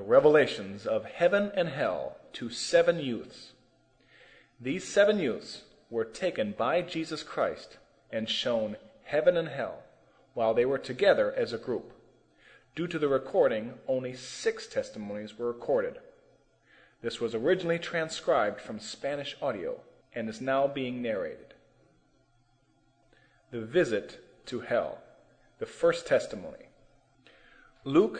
revelations of heaven and hell to 7 youths. These 7 youths were taken by Jesus Christ and shown heaven and hell while they were together as a group. Due to the recording, only 6 testimonies were recorded. This was originally transcribed from Spanish audio and is now being narrated. The visit to hell. The first testimony. Luke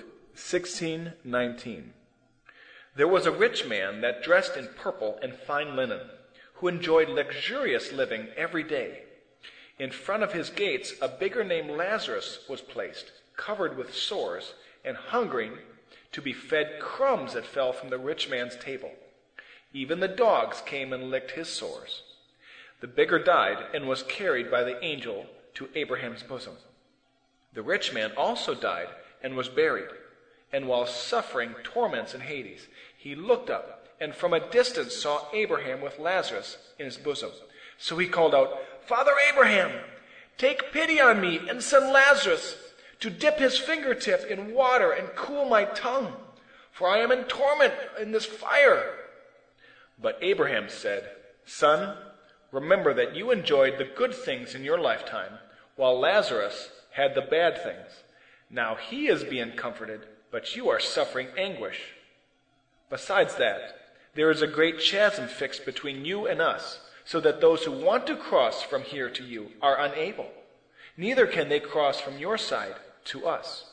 16:19. There was a rich man that dressed in purple and fine linen, who enjoyed luxurious living every day. In front of his gates a beggar named Lazarus was placed, covered with sores, and hungering to be fed crumbs that fell from the rich man's table. Even the dogs came and licked his sores. The beggar died and was carried by the angel to Abraham's bosom. The rich man also died and was buried. And while suffering torments in Hades, he looked up and from a distance saw Abraham with Lazarus in his bosom. So he called out, "Father Abraham, take pity on me and send Lazarus to dip his fingertip in water and cool my tongue, for I am in torment in this fire." But Abraham said, "Son, remember that you enjoyed the good things in your lifetime, while Lazarus had the bad things. Now he is being comforted, but you are suffering anguish. Besides that, there is a great chasm fixed between you and us, so that those who want to cross from here to you are unable. Neither can they cross from your side to us."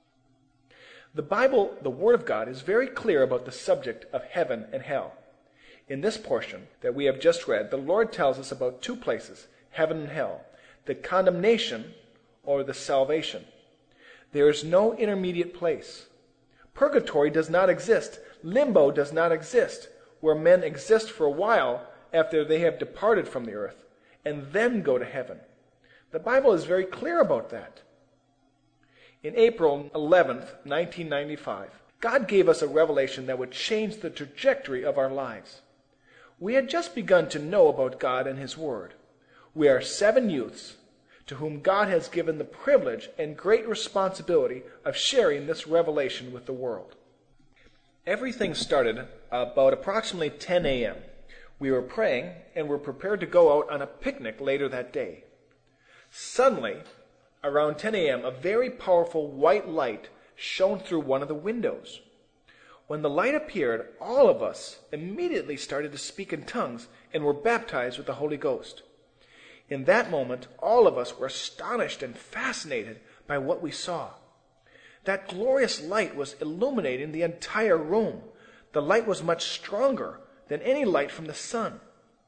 The Bible, the Word of God, is very clear about the subject of heaven and hell. In this portion that we have just read, the Lord tells us about 2 places, heaven and hell, the condemnation or the salvation. There is no intermediate place. Purgatory does not exist. Limbo does not exist, where men exist for a while after they have departed from the earth and then go to heaven. The Bible is very clear about that. In April 11th, 1995, God gave us a revelation that would change the trajectory of our lives. We had just begun to know about God and His Word. We are 7 youths to whom God has given the privilege and great responsibility of sharing this revelation with the world. Everything started about approximately 10 a.m. We were praying and were prepared to go out on a picnic later that day. Suddenly, around 10 a.m., a very powerful white light shone through one of the windows. When the light appeared, all of us immediately started to speak in tongues and were baptized with the Holy Ghost. In that moment, all of us were astonished and fascinated by what we saw. That glorious light was illuminating the entire room. The light was much stronger than any light from the sun.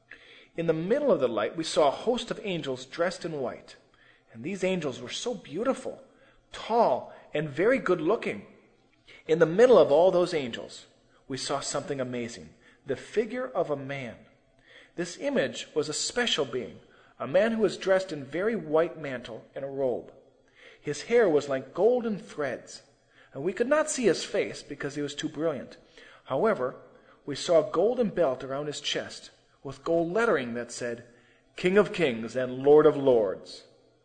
In the middle of the light, we saw a host of angels dressed in white. And these angels were so beautiful, tall, and very good-looking. In the middle of all those angels, we saw something amazing, the figure of a man. This image was a special being, a man who was dressed in very white mantle and a robe. His hair was like golden threads, and we could not see his face because he was too brilliant. However, we saw a golden belt around his chest with gold lettering that said, "King of Kings and Lord of Lords."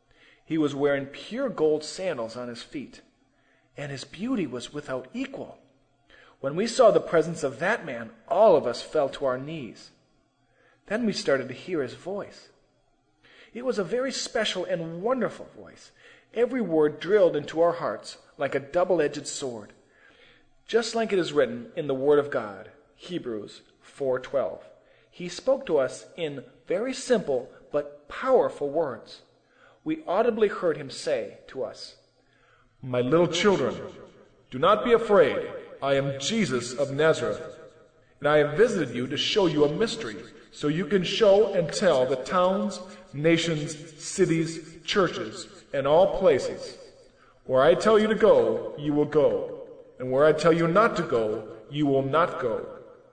He was wearing pure gold sandals on his feet, and his beauty was without equal. When we saw the presence of that man, all of us fell to our knees. Then we started to hear his voice. It was a very special and wonderful voice, every word drilled into our hearts like a double-edged sword, just like it is written in the Word of God, Hebrews 4:12. He spoke to us in very simple but powerful words. We audibly heard him say to us, "My little children, do not be afraid. I am Jesus of Nazareth, and I have visited you to show you a mystery, so you can show and tell the towns, nations, cities, churches, and all places. Where I tell you to go, you will go, and where I tell you not to go, you will not go."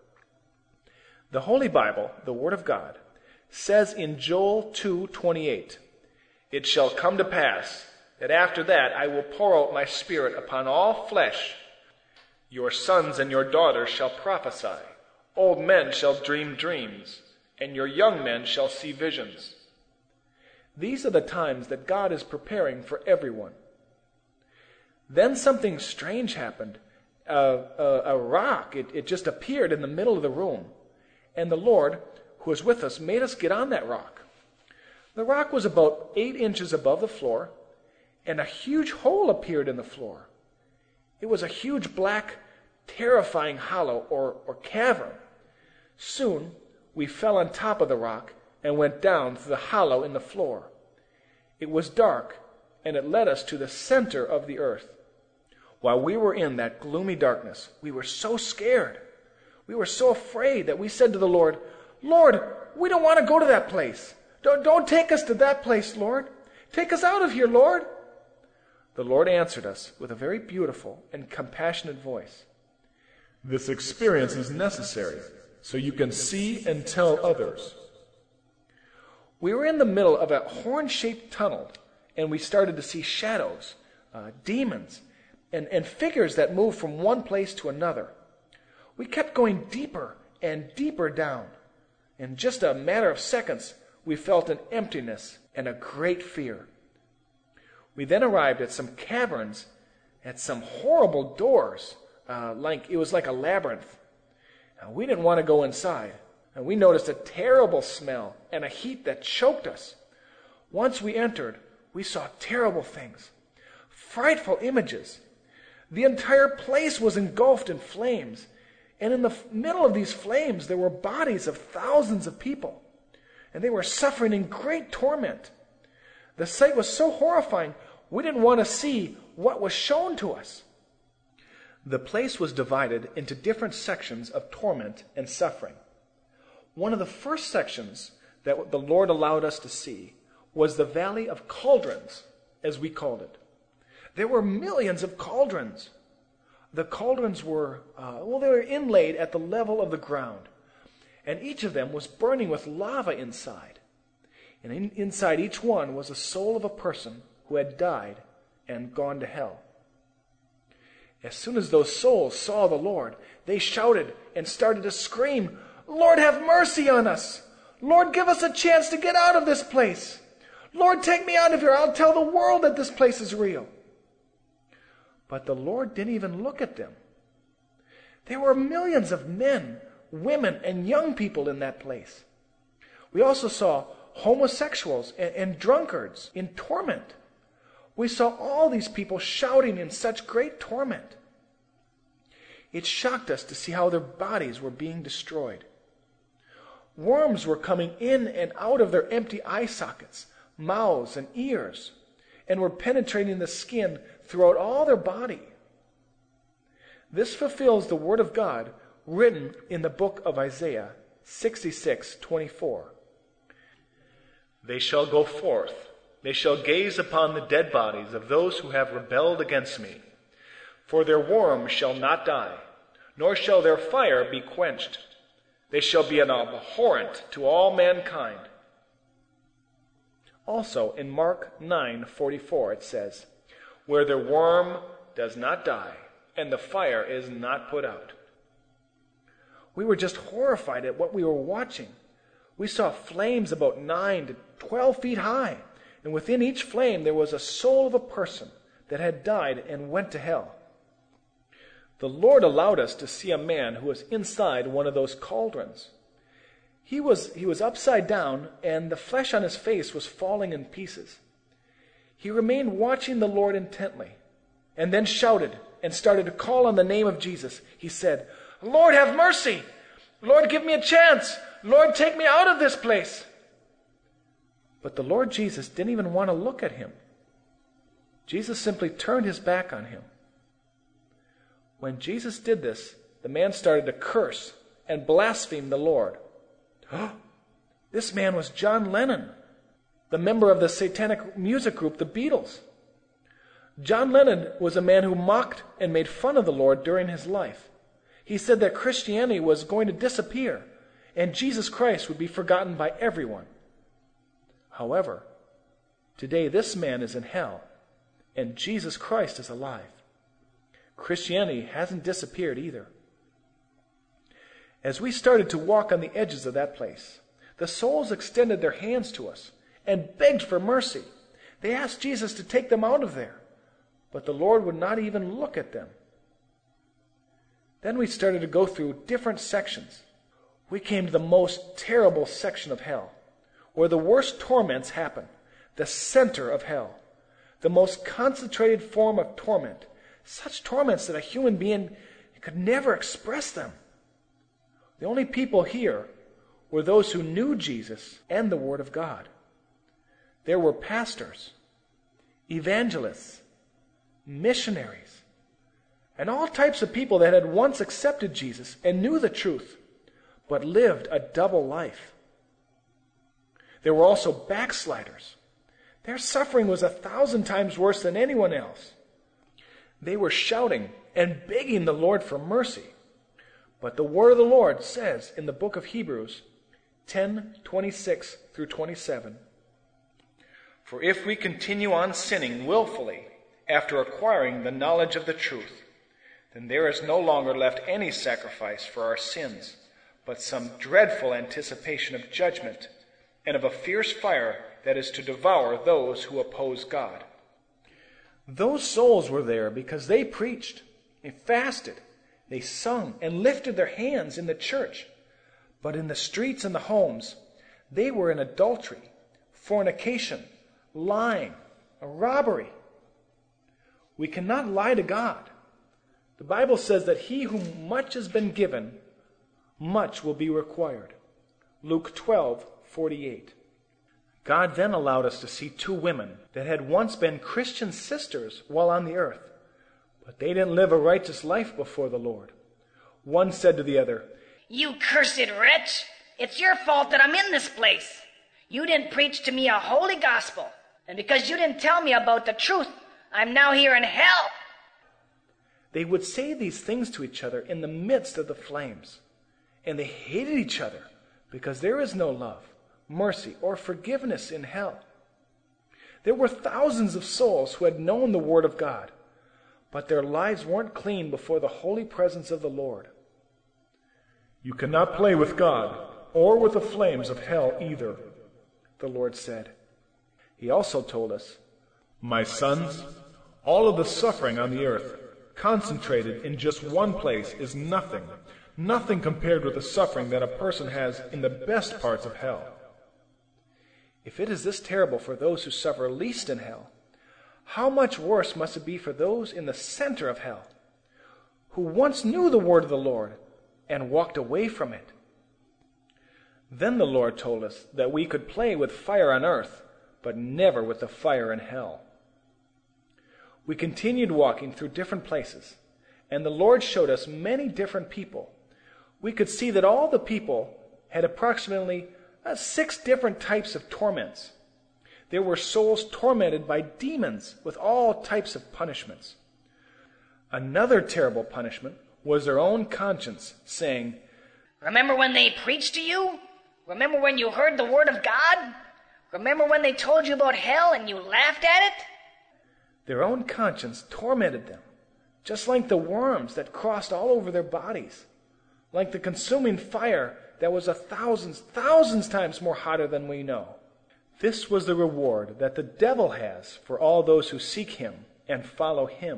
The Holy Bible, the Word of God, says in Joel 2:28, "It shall come to pass that after that I will pour out my Spirit upon all flesh. Your sons and your daughters shall prophesy. Old men shall dream dreams, and your young men shall see visions." These are the times that God is preparing for everyone. Then something strange happened. a rock. It just appeared in the middle of the room. And the Lord, who was with us, made us get on that rock. The rock was about 8 inches above the floor, and a huge hole appeared in the floor. It was a huge black, terrifying hollow or cavern. Soon we fell on top of the rock and went down through the hollow in the floor. It was dark, and it led us to the center of the earth. While we were in that gloomy darkness, we were so scared. We were so afraid that we said to the Lord, "Lord, we don't want to go to that place. Don't take us to that place, Lord. Take us out of here, Lord." The Lord answered us with a very beautiful and compassionate voice. This experience is necessary so you can see and tell others. We were in the middle of a horn-shaped tunnel, and we started to see shadows, demons, and figures that moved from one place to another. We kept going deeper and deeper down. In just a matter of seconds, we felt an emptiness and a great fear. We then arrived at some caverns, at some horrible doors, it was like a labyrinth. We didn't want to go inside. We noticed a terrible smell and a heat that choked us. Once we entered, we saw terrible things, frightful images. The entire place was engulfed in flames, and in the middle of these flames there were bodies of thousands of people, and they were suffering in great torment. The sight was so horrifying, we didn't want to see what was shown to us. The place was divided into different sections of torment and suffering. One of the first sections that the Lord allowed us to see was the Valley of Cauldrons, as we called it. There were millions of cauldrons. The cauldrons were, they were inlaid at the level of the ground, and each of them was burning with lava inside. And inside each one was the soul of a person who had died and gone to hell. As soon as those souls saw the Lord, they shouted and started to scream, "Lord, have mercy on us! Lord, give us a chance to get out of this place! Lord, take me out of here! I'll tell the world that this place is real!" But the Lord didn't even look at them. There were millions of men, women, and young people in that place. We also saw homosexuals and drunkards in torment. We saw all these people shouting in such great torment. It shocked us to see how their bodies were being destroyed. Worms were coming in and out of their empty eye sockets, mouths, and ears, and were penetrating the skin throughout all their body. This fulfills the word of God written in the book of Isaiah 66:24. They shall go forth. They shall gaze upon the dead bodies of those who have rebelled against me. For their worm shall not die, nor shall their fire be quenched. They shall be an abhorrent to all mankind. Also in Mark 9:44 it says, Where their worm does not die, and the fire is not put out. We were just horrified at what we were watching. We saw flames about 9 to 12 feet high, and within each flame there was a soul of a person that had died and went to hell. The Lord allowed us to see a man who was inside one of those cauldrons. He was upside down, and the flesh on his face was falling in pieces. He remained watching the Lord intently, and then shouted and started to call on the name of Jesus. He said, "Lord, have mercy! Lord, give me a chance! Lord, take me out of this place!" But the Lord Jesus didn't even want to look at him. Jesus simply turned his back on him. When Jesus did this, the man started to curse and blaspheme the Lord. This man was John Lennon, the member of the satanic music group, the Beatles. John Lennon was a man who mocked and made fun of the Lord during his life. He said that Christianity was going to disappear and Jesus Christ would be forgotten by everyone. However, today this man is in hell and Jesus Christ is alive. Christianity hasn't disappeared either. As we started to walk on the edges of that place, the souls extended their hands to us and begged for mercy. They asked Jesus to take them out of there, but the Lord would not even look at them. Then we started to go through different sections. We came to the most terrible section of hell, where the worst torments happen, the center of hell, the most concentrated form of torment, such torments that a human being could never express them. The only people here were those who knew Jesus and the Word of God. There were pastors, evangelists, missionaries, and all types of people that had once accepted Jesus and knew the truth, but lived a double life. There were also backsliders. Their suffering was 1,000 times worse than anyone else. They were shouting and begging the Lord for mercy. But the word of the Lord says in the book of Hebrews 10:26 through 27, "For if we continue on sinning willfully after acquiring the knowledge of the truth, then there is no longer left any sacrifice for our sins, but some dreadful anticipation of judgment and of a fierce fire that is to devour those who oppose God." Those souls were there because they preached, they fasted, they sung, and lifted their hands in the church. But in the streets and the homes, they were in adultery, fornication, lying, robbery. We cannot lie to God. The Bible says that he whom much has been given, much will be required. Luke 12:48. God then allowed us to see two women that had once been Christian sisters while on the earth, but they didn't live a righteous life before the Lord. One said to the other, "You cursed wretch! It's your fault that I'm in this place. You didn't preach to me a holy gospel, and because you didn't tell me about the truth, I'm now here in hell." They would say these things to each other in the midst of the flames, and they hated each other because there is no love, mercy, or forgiveness in hell. There were thousands of souls who had known the Word of God, but their lives weren't clean before the holy presence of the Lord. You cannot play with God or with the flames of hell either, the Lord said. He also told us, "My sons, all of the suffering on the earth concentrated in just one place is nothing, nothing compared with the suffering that a person has in the best parts of hell." If it is this terrible for those who suffer least in hell, how much worse must it be for those in the center of hell, who once knew the word of the Lord and walked away from it? Then the Lord told us that we could play with fire on earth, but never with the fire in hell. We continued walking through different places, and the Lord showed us many different people. We could see that all the people had approximately 6 different types of torments. There were souls tormented by demons with all types of punishments. Another terrible punishment was their own conscience saying, "Remember when they preached to you? Remember when you heard the word of God? Remember when they told you about hell and you laughed at it?" Their own conscience tormented them, just like the worms that crossed all over their bodies, like the consuming fire that was 1,000 times more hotter than we know. This was the reward that the devil has for all those who seek him and follow him.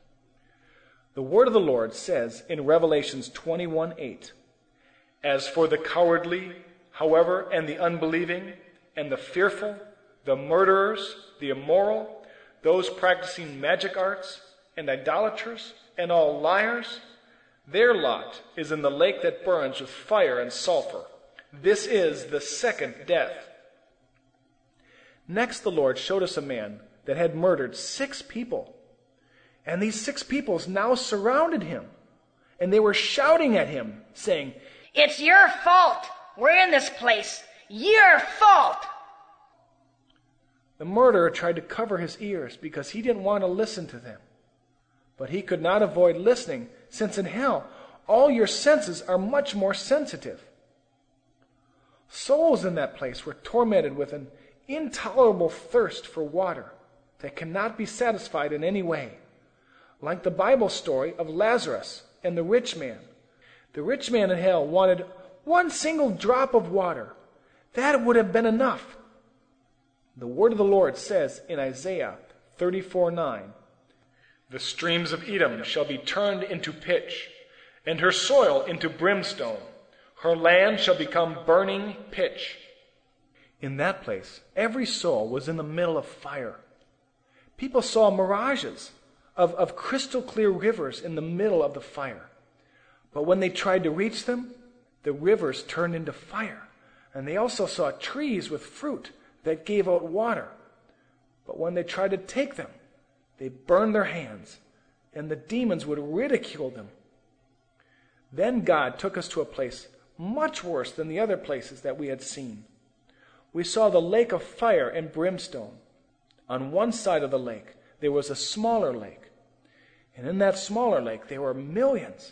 The word of the Lord says in Revelations 21:8, "As for the cowardly, however, and the unbelieving, and the fearful, the murderers, the immoral, those practicing magic arts, and idolaters, and all liars, their lot is in the lake that burns with fire and sulfur. This is the second death." Next, the Lord showed us a man that had murdered 6 people. And these 6 people now surrounded him. And they were shouting at him, saying, "It's your fault. We're in this place. Your fault." The murderer tried to cover his ears because he didn't want to listen to them. But he could not avoid listening, since in hell, all your senses are much more sensitive. Souls in that place were tormented with an intolerable thirst for water that cannot be satisfied in any way, like the Bible story of Lazarus and the rich man. The rich man in hell wanted one single drop of water. That would have been enough. The word of the Lord says in Isaiah 34:9, "The streams of Edom shall be turned into pitch, and her soil into brimstone. Her land shall become burning pitch. In that place, every soul was in the middle of fire. People saw mirages of crystal clear rivers in the middle of the fire. But when they tried to reach them, the rivers turned into fire. And they also saw trees with fruit that gave out water. But when they tried to take them, they burned their hands, and the demons would ridicule them. Then God took us to a place much worse than the other places that we had seen. We saw the lake of fire and brimstone. On one side of the lake, there was a smaller lake. And in that smaller lake, there were millions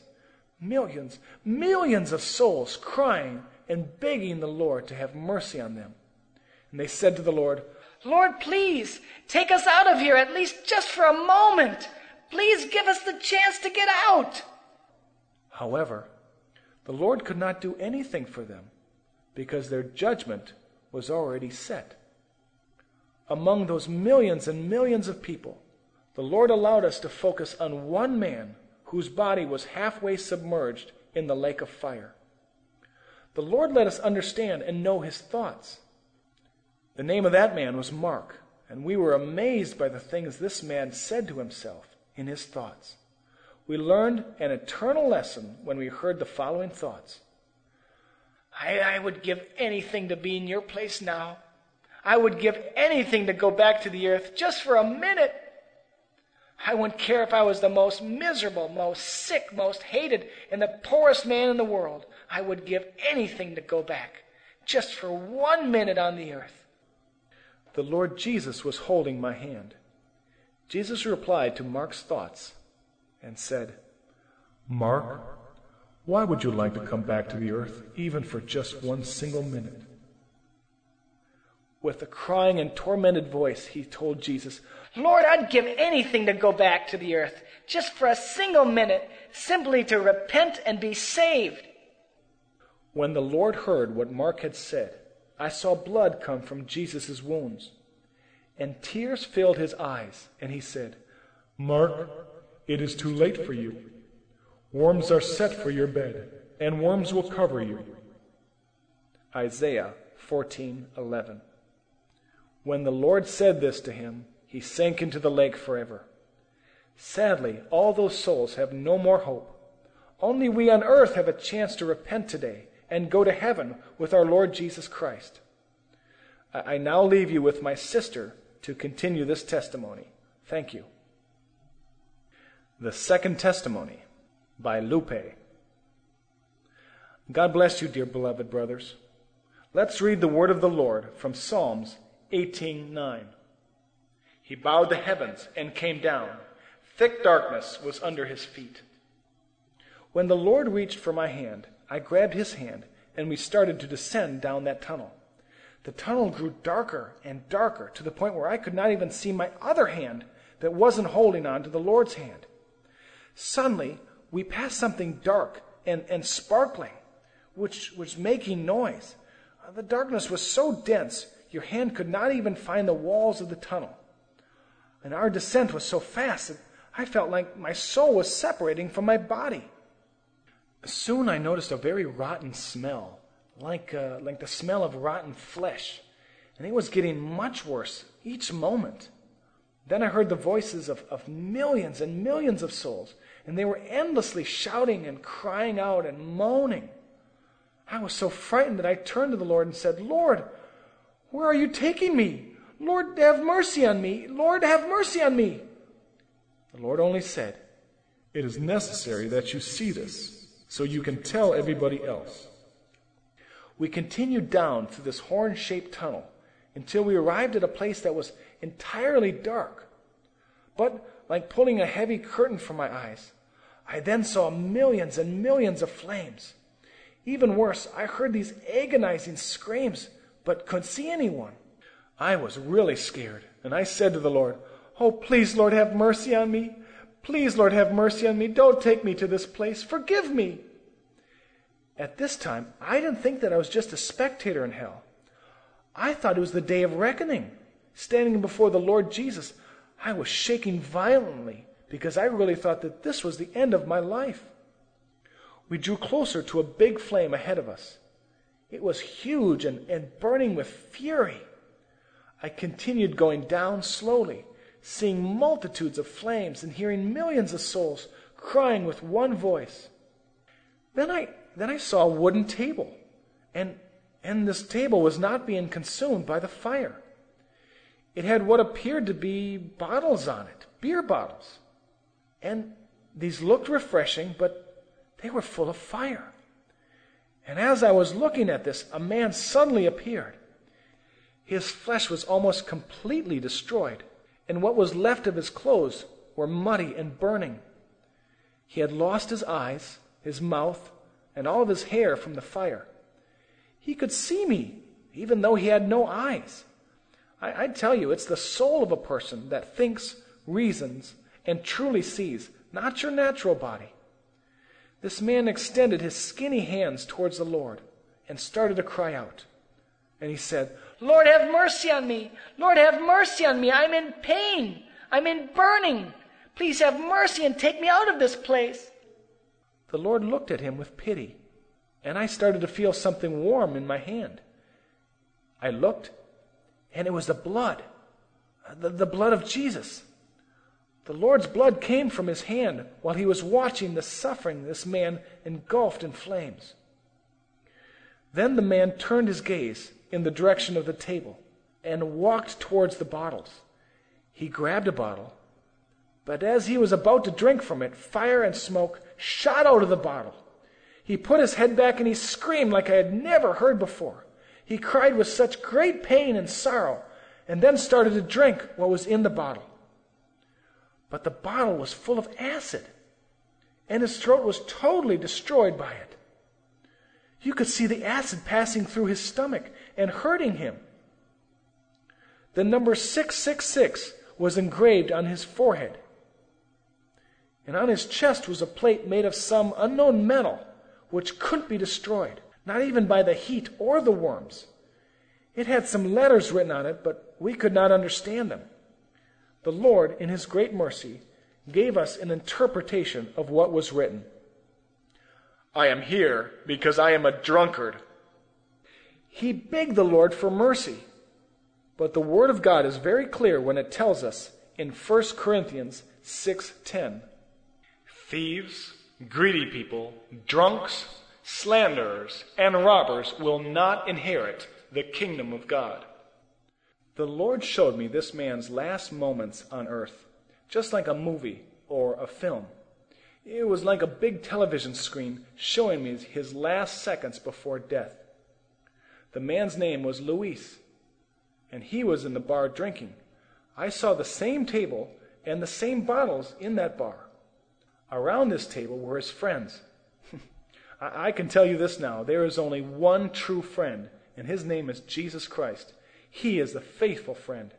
of souls crying and begging the Lord to have mercy on them. And they said to the Lord, Lord, please, take us out of here, at least just for a moment. Please give us the chance to get out. However, the Lord could not do anything for them because their judgment was already set. Among those millions and millions of people, the Lord allowed us to focus on one man whose body was halfway submerged in the lake of fire. The Lord let us understand and know his thoughts. The name of that man was Mark, and we were amazed by the things this man said to himself in his thoughts. We learned an eternal lesson when we heard the following thoughts. I would give anything to be in your place now. I would give anything to go back to the earth just for a minute. I wouldn't care if I was the most miserable, most sick, most hated, and the poorest man in the world. I would give anything to go back, just for 1 minute on the earth. The Lord Jesus was holding my hand. Jesus replied to Mark's thoughts and said, Mark, why would you like to come back to the earth, even for just 1 single minute? With a crying and tormented voice, he told Jesus, Lord, I'd give anything to go back to the earth, just for a single minute, simply to repent and be saved. When the Lord heard what Mark had said, I saw blood come from Jesus' wounds, and tears filled his eyes, and he said, Mark, it is too late for you. Worms are set for your bed, and worms will cover you. Isaiah 14:11. When the Lord said this to him, he sank into the lake forever. Sadly, all those souls have no more hope. Only we on earth have a chance to repent today and go to heaven with our Lord Jesus Christ. I now leave you with my sister to continue this testimony. Thank you. The second testimony by Lupe. God bless you, dear beloved brothers. Let's read the word of the Lord from Psalms 18:9. He bowed the heavens and came down. Thick darkness was under his feet. When the Lord reached for my hand, I grabbed his hand, and we started to descend down that tunnel. The tunnel grew darker and darker to the point where I could not even see my other hand that wasn't holding on to the Lord's hand. Suddenly, we passed something dark and sparkling, which was making noise. The darkness was so dense, your hand could not even find the walls of the tunnel. And our descent was so fast that I felt like my soul was separating from my body. Soon I noticed a very rotten smell, like the smell of rotten flesh, and it was getting much worse each moment. Then I heard the voices of millions and millions of souls, and they were endlessly shouting and crying out and moaning. I was so frightened that I turned to the Lord and said, Lord, where are you taking me? Lord, have mercy on me. Lord, have mercy on me. The Lord only said, It is necessary that you see this, so you can tell everybody else. We continued down through this horn-shaped tunnel until we arrived at a place that was entirely dark. But like pulling a heavy curtain from my eyes, I then saw millions and millions of flames. Even worse, I heard these agonizing screams, but couldn't see anyone. I was really scared, and I said to the Lord, Oh, please, Lord, have mercy on me. Please, Lord, have mercy on me. Don't take me to this place. Forgive me. At this time, I didn't think that I was just a spectator in hell. I thought it was the day of reckoning. Standing before the Lord Jesus, I was shaking violently because I really thought that this was the end of my life. We drew closer to a big flame ahead of us. It was huge and burning with fury. I continued going down slowly, seeing multitudes of flames and hearing millions of souls crying with one voice. Then I saw a wooden table, and this table was not being consumed by the fire. It had what appeared to be bottles on it, beer bottles. And these looked refreshing, but they were full of fire. And as I was looking at this, a man suddenly appeared. His flesh was almost completely destroyed, and what was left of his clothes were muddy and burning. He had lost his eyes, his mouth, and all of his hair from the fire. He could see me, even though he had no eyes. I tell you, it's the soul of a person that thinks, reasons, and truly sees, not your natural body. This man extended his skinny hands towards the Lord and started to cry out. And he said, Lord, have mercy on me. Lord, have mercy on me. I'm in pain. I'm in burning. Please have mercy and take me out of this place. The Lord looked at him with pity, and I started to feel something warm in my hand. I looked, and it was the blood of Jesus. The Lord's blood came from his hand while he was watching the suffering of this man engulfed in flames. Then the man turned his gaze in the direction of the table and walked towards the bottles. He grabbed a bottle, but as he was about to drink from it, fire and smoke shot out of the bottle. He put his head back and he screamed like I had never heard before. He cried with such great pain and sorrow, and then started to drink what was in the bottle. But the bottle was full of acid, and his throat was totally destroyed by it. You could see the acid passing through his stomach and hurting him. The number 666 was engraved on his forehead. And on his chest was a plate made of some unknown metal which couldn't be destroyed, not even by the heat or the worms. It had some letters written on it, but we could not understand them. The Lord, in his great mercy, gave us an interpretation of what was written. I am here because I am a drunkard. He begged the Lord for mercy. But the Word of God is very clear when it tells us in 1 Corinthians 6:10. Thieves, greedy people, drunks, slanderers, and robbers will not inherit the kingdom of God. The Lord showed me this man's last moments on earth, just like a movie or a film. It was like a big television screen showing me his last seconds before death. The man's name was Luis, and he was in the bar drinking. I saw the same table and the same bottles in that bar. Around this table were his friends. I can tell you this now, there is only one true friend, and his name is Jesus Christ. He is the faithful friend.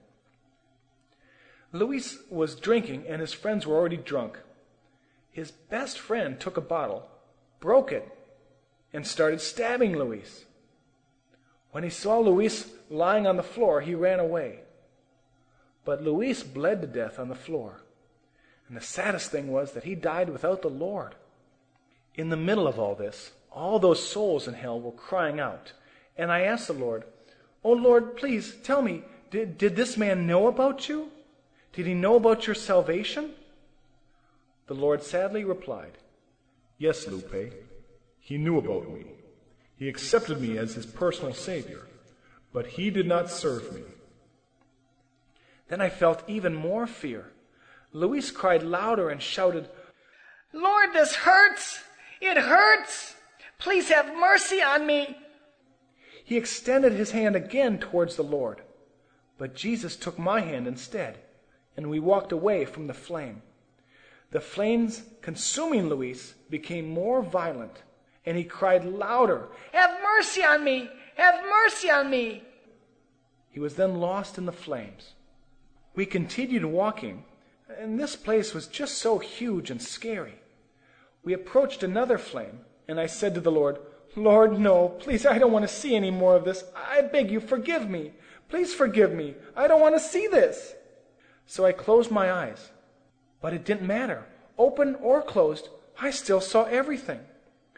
Luis was drinking, and his friends were already drunk. His best friend took a bottle, broke it, and started stabbing Luis. When he saw Luis lying on the floor, he ran away. But Luis bled to death on the floor. And the saddest thing was that he died without the Lord. In the middle of all this, all those souls in hell were crying out. And I asked the Lord, "Oh Lord, please tell me, did this man know about you? Did he know about your salvation?" The Lord sadly replied, "Yes, Lupe, he knew about me. He accepted me as his personal Savior, but he did not serve me." Then I felt even more fear. Luis cried louder and shouted, Lord, this hurts. It hurts. Please have mercy on me. He extended his hand again towards the Lord, but Jesus took my hand instead, and we walked away from the flame. The flames consuming Luis became more violent, and he cried louder, Have mercy on me! Have mercy on me! He was then lost in the flames. We continued walking, and this place was just so huge and scary. We approached another flame, and I said to the Lord, Lord, no, please, I don't want to see any more of this. I beg you, forgive me. Please forgive me. I don't want to see this. So I closed my eyes. But it didn't matter. Open or closed, I still saw everything.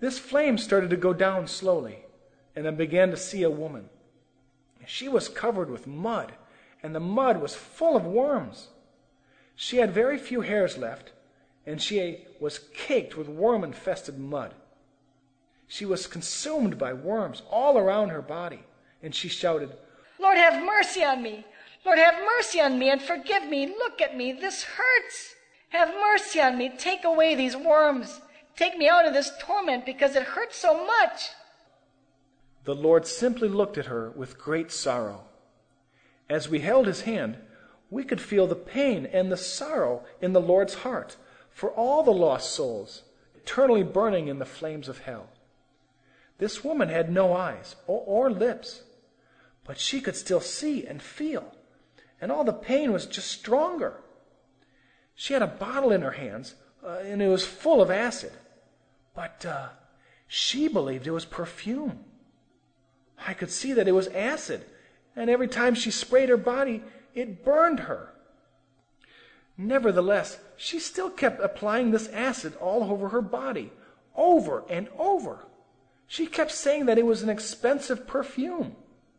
This flame started to go down slowly, and I began to see a woman. She was covered with mud, and the mud was full of worms. She had very few hairs left, and she was caked with worm-infested mud. She was consumed by worms all around her body, and she shouted, Lord, have mercy on me. Lord, have mercy on me and forgive me. Look at me. This hurts. Have mercy on me. Take away these worms. Take me out of this torment because it hurts so much. The Lord simply looked at her with great sorrow. As we held his hand, we could feel the pain and the sorrow in the Lord's heart for all the lost souls, eternally burning in the flames of hell. This woman had no eyes or lips, but she could still see and feel, and all the pain was just stronger. She had a bottle in her hands, and it was full of acid, but she believed it was perfume. I could see that it was acid, and every time she sprayed her body, it burned her. Nevertheless, she still kept applying this acid all over her body, over and over. She kept saying that it was an expensive perfume.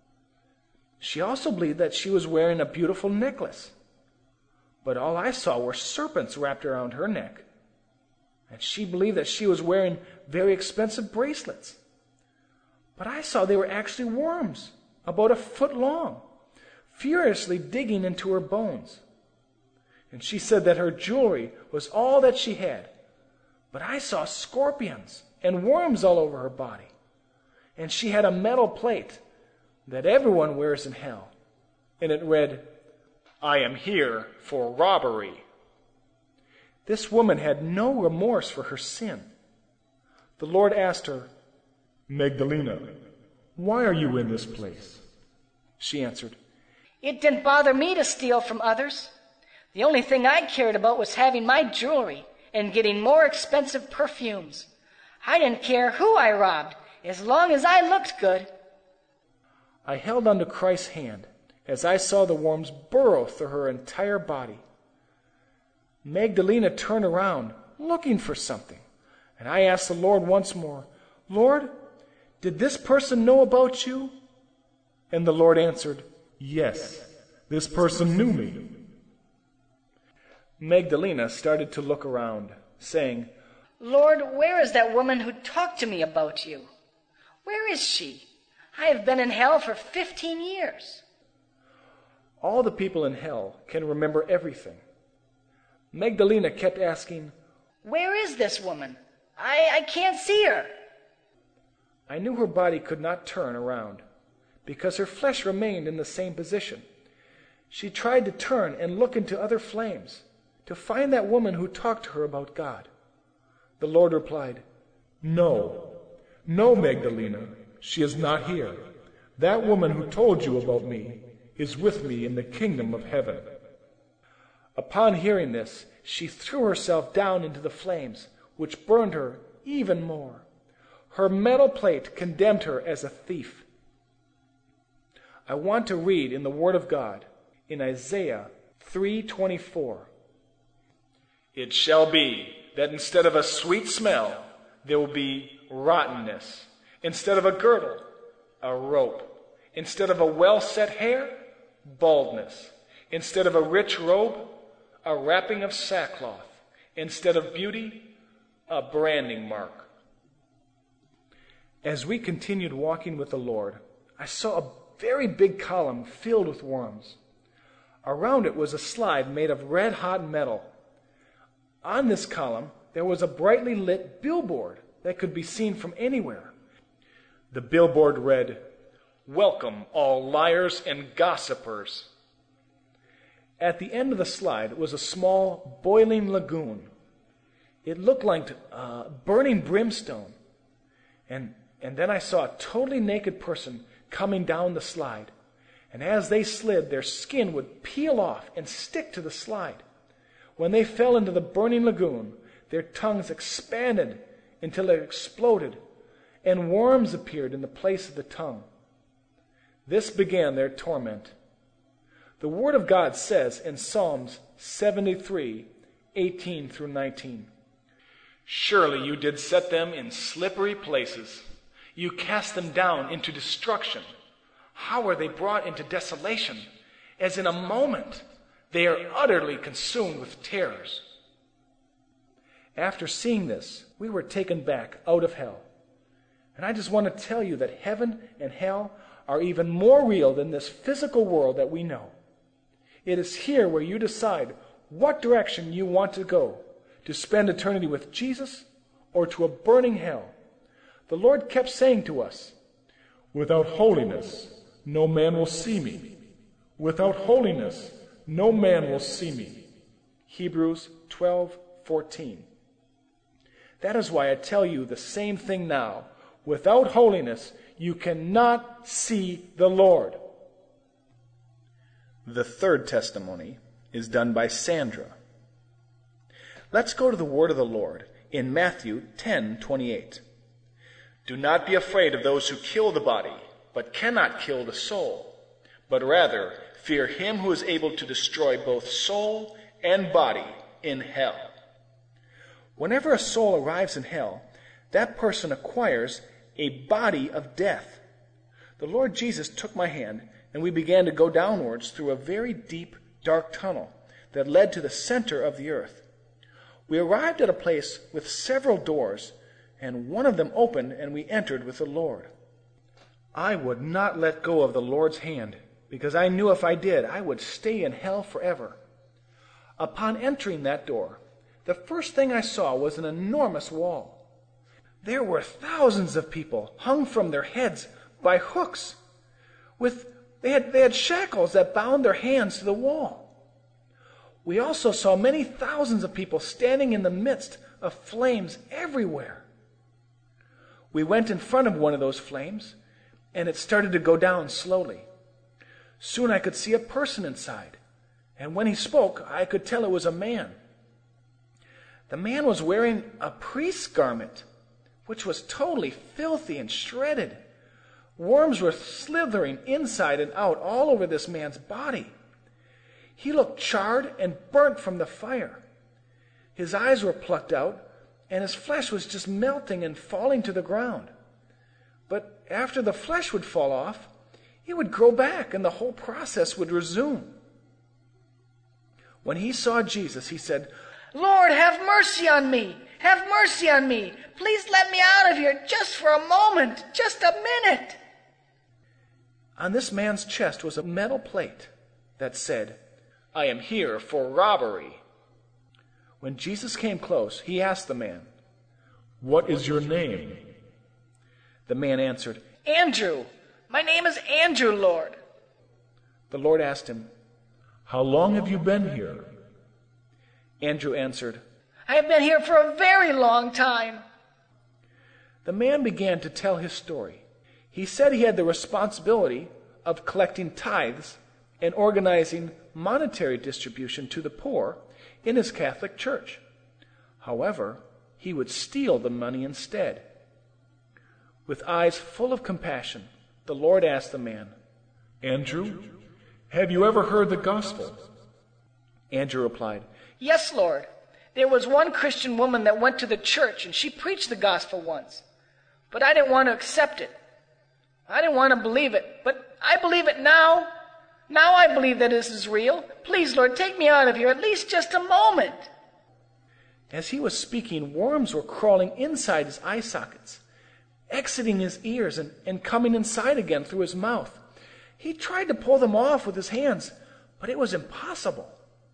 She also believed that she was wearing a beautiful necklace. But all I saw were serpents wrapped around her neck. And she believed that she was wearing very expensive bracelets. But I saw they were actually worms, about a foot long, furiously digging into her bones. And she said that her jewelry was all that she had. But I saw scorpions and worms all over her body. And she had a metal plate that everyone wears in hell. And it read, I am here for robbery. This woman had no remorse for her sin. The Lord asked her, Magdalena, why are you in this place? She answered, It didn't bother me to steal from others. The only thing I cared about was having my jewelry and getting more expensive perfumes. I didn't care who I robbed, as long as I looked good. I held onto Christ's hand as I saw the worms burrow through her entire body. Magdalena turned around, looking for something, and I asked the Lord once more, Lord, did this person know about you? And the Lord answered, Yes, this person knew me. Magdalena started to look around, saying, Lord, where is that woman who talked to me about you? Where is she? I have been in hell for 15 years. All the people in hell can remember everything. Magdalena kept asking, Where is this woman? I can't see her. I knew her body could not turn around, because her flesh remained in the same position. She tried to turn and look into other flames, to find that woman who talked to her about God. The Lord replied, No, Magdalena, she is not here. That woman who told you about me is with me in the kingdom of heaven. Upon hearing this, she threw herself down into the flames, which burned her even more. Her metal plate condemned her as a thief. I want to read in the Word of God, in Isaiah 3:24. It shall be that instead of a sweet smell, there will be rottenness. Instead of a girdle, a rope. Instead of a well-set hair, baldness. Instead of a rich robe, a wrapping of sackcloth. Instead of beauty, a branding mark. As we continued walking with the Lord, I saw a very big column filled with worms. Around it was a slide made of red-hot metal. On this column, there was a brightly lit billboard that could be seen from anywhere. The billboard read, Welcome, all liars and gossipers. At the end of the slide was a small, boiling lagoon. It looked like burning brimstone. And then I saw a totally naked person coming down the slide. And as they slid, their skin would peel off and stick to the slide. When they fell into the burning lagoon, their tongues expanded until they exploded, and worms appeared in the place of the tongue. This began their torment. The Word of God says in Psalms 73:18-19, Surely you did set them in slippery places. You cast them down into destruction. How are they brought into desolation? As in a moment, they are utterly consumed with terrors. After seeing this, we were taken back out of hell. And I just want to tell you that heaven and hell are even more real than this physical world that we know. It is here where you decide what direction you want to go, to spend eternity with Jesus or to a burning hell. The Lord kept saying to us, "Without holiness, no man will see me. Without holiness, no man will see me." Hebrews 12:14. That is why I tell you the same thing now. Without holiness, you cannot see the Lord. The third testimony is done by Sandra. Let's go to the word of the Lord in Matthew 10:28. "Do not be afraid of those who kill the body, but cannot kill the soul, but rather fear him who is able to destroy both soul and body in hell." Whenever a soul arrives in hell, that person acquires a body of death. The Lord Jesus took my hand, and we began to go downwards through a very deep, dark tunnel that led to the center of the earth. We arrived at a place with several doors, and one of them opened, and we entered with the Lord. I would not let go of the Lord's hand, because I knew if I did, I would stay in hell forever. Upon entering that door, the first thing I saw was an enormous wall. There were thousands of people hung from their heads by hooks. They had shackles that bound their hands to the wall. We also saw many thousands of people standing in the midst of flames everywhere. We went in front of one of those flames, and it started to go down slowly. Soon I could see a person inside, and when he spoke, I could tell it was a man. The man was wearing a priest's garment, which was totally filthy and shredded. Worms were slithering inside and out all over this man's body. He looked charred and burnt from the fire. His eyes were plucked out, and his flesh was just melting and falling to the ground. But after the flesh would fall off, it would grow back, and the whole process would resume. When he saw Jesus, he said, "Lord, have mercy on me. Have mercy on me. Please let me out of here just for a moment, just a minute." On this man's chest was a metal plate that said, "I am here for robbery." When Jesus came close, he asked the man, "What is your name?" The man answered, "Andrew. My name is Andrew, Lord." The Lord asked him, "How long have you been here?" Andrew answered, "I have been here for a very long time." The man began to tell his story. He said he had the responsibility of collecting tithes and organizing monetary distribution to the poor in his Catholic church. However, he would steal the money instead. With eyes full of compassion, the Lord asked the man, "Andrew, have you ever heard the gospel?" Andrew replied, "Yes, Lord. There was one Christian woman that went to the church, and she preached the gospel once. But I didn't want to accept it. I didn't want to believe it. But I believe it now. Now I believe that this is real. Please, Lord, take me out of here at least just a moment." As he was speaking, worms were crawling inside his eye sockets, exiting his ears and coming inside again through his mouth. He tried to pull them off with his hands, but it was impossible.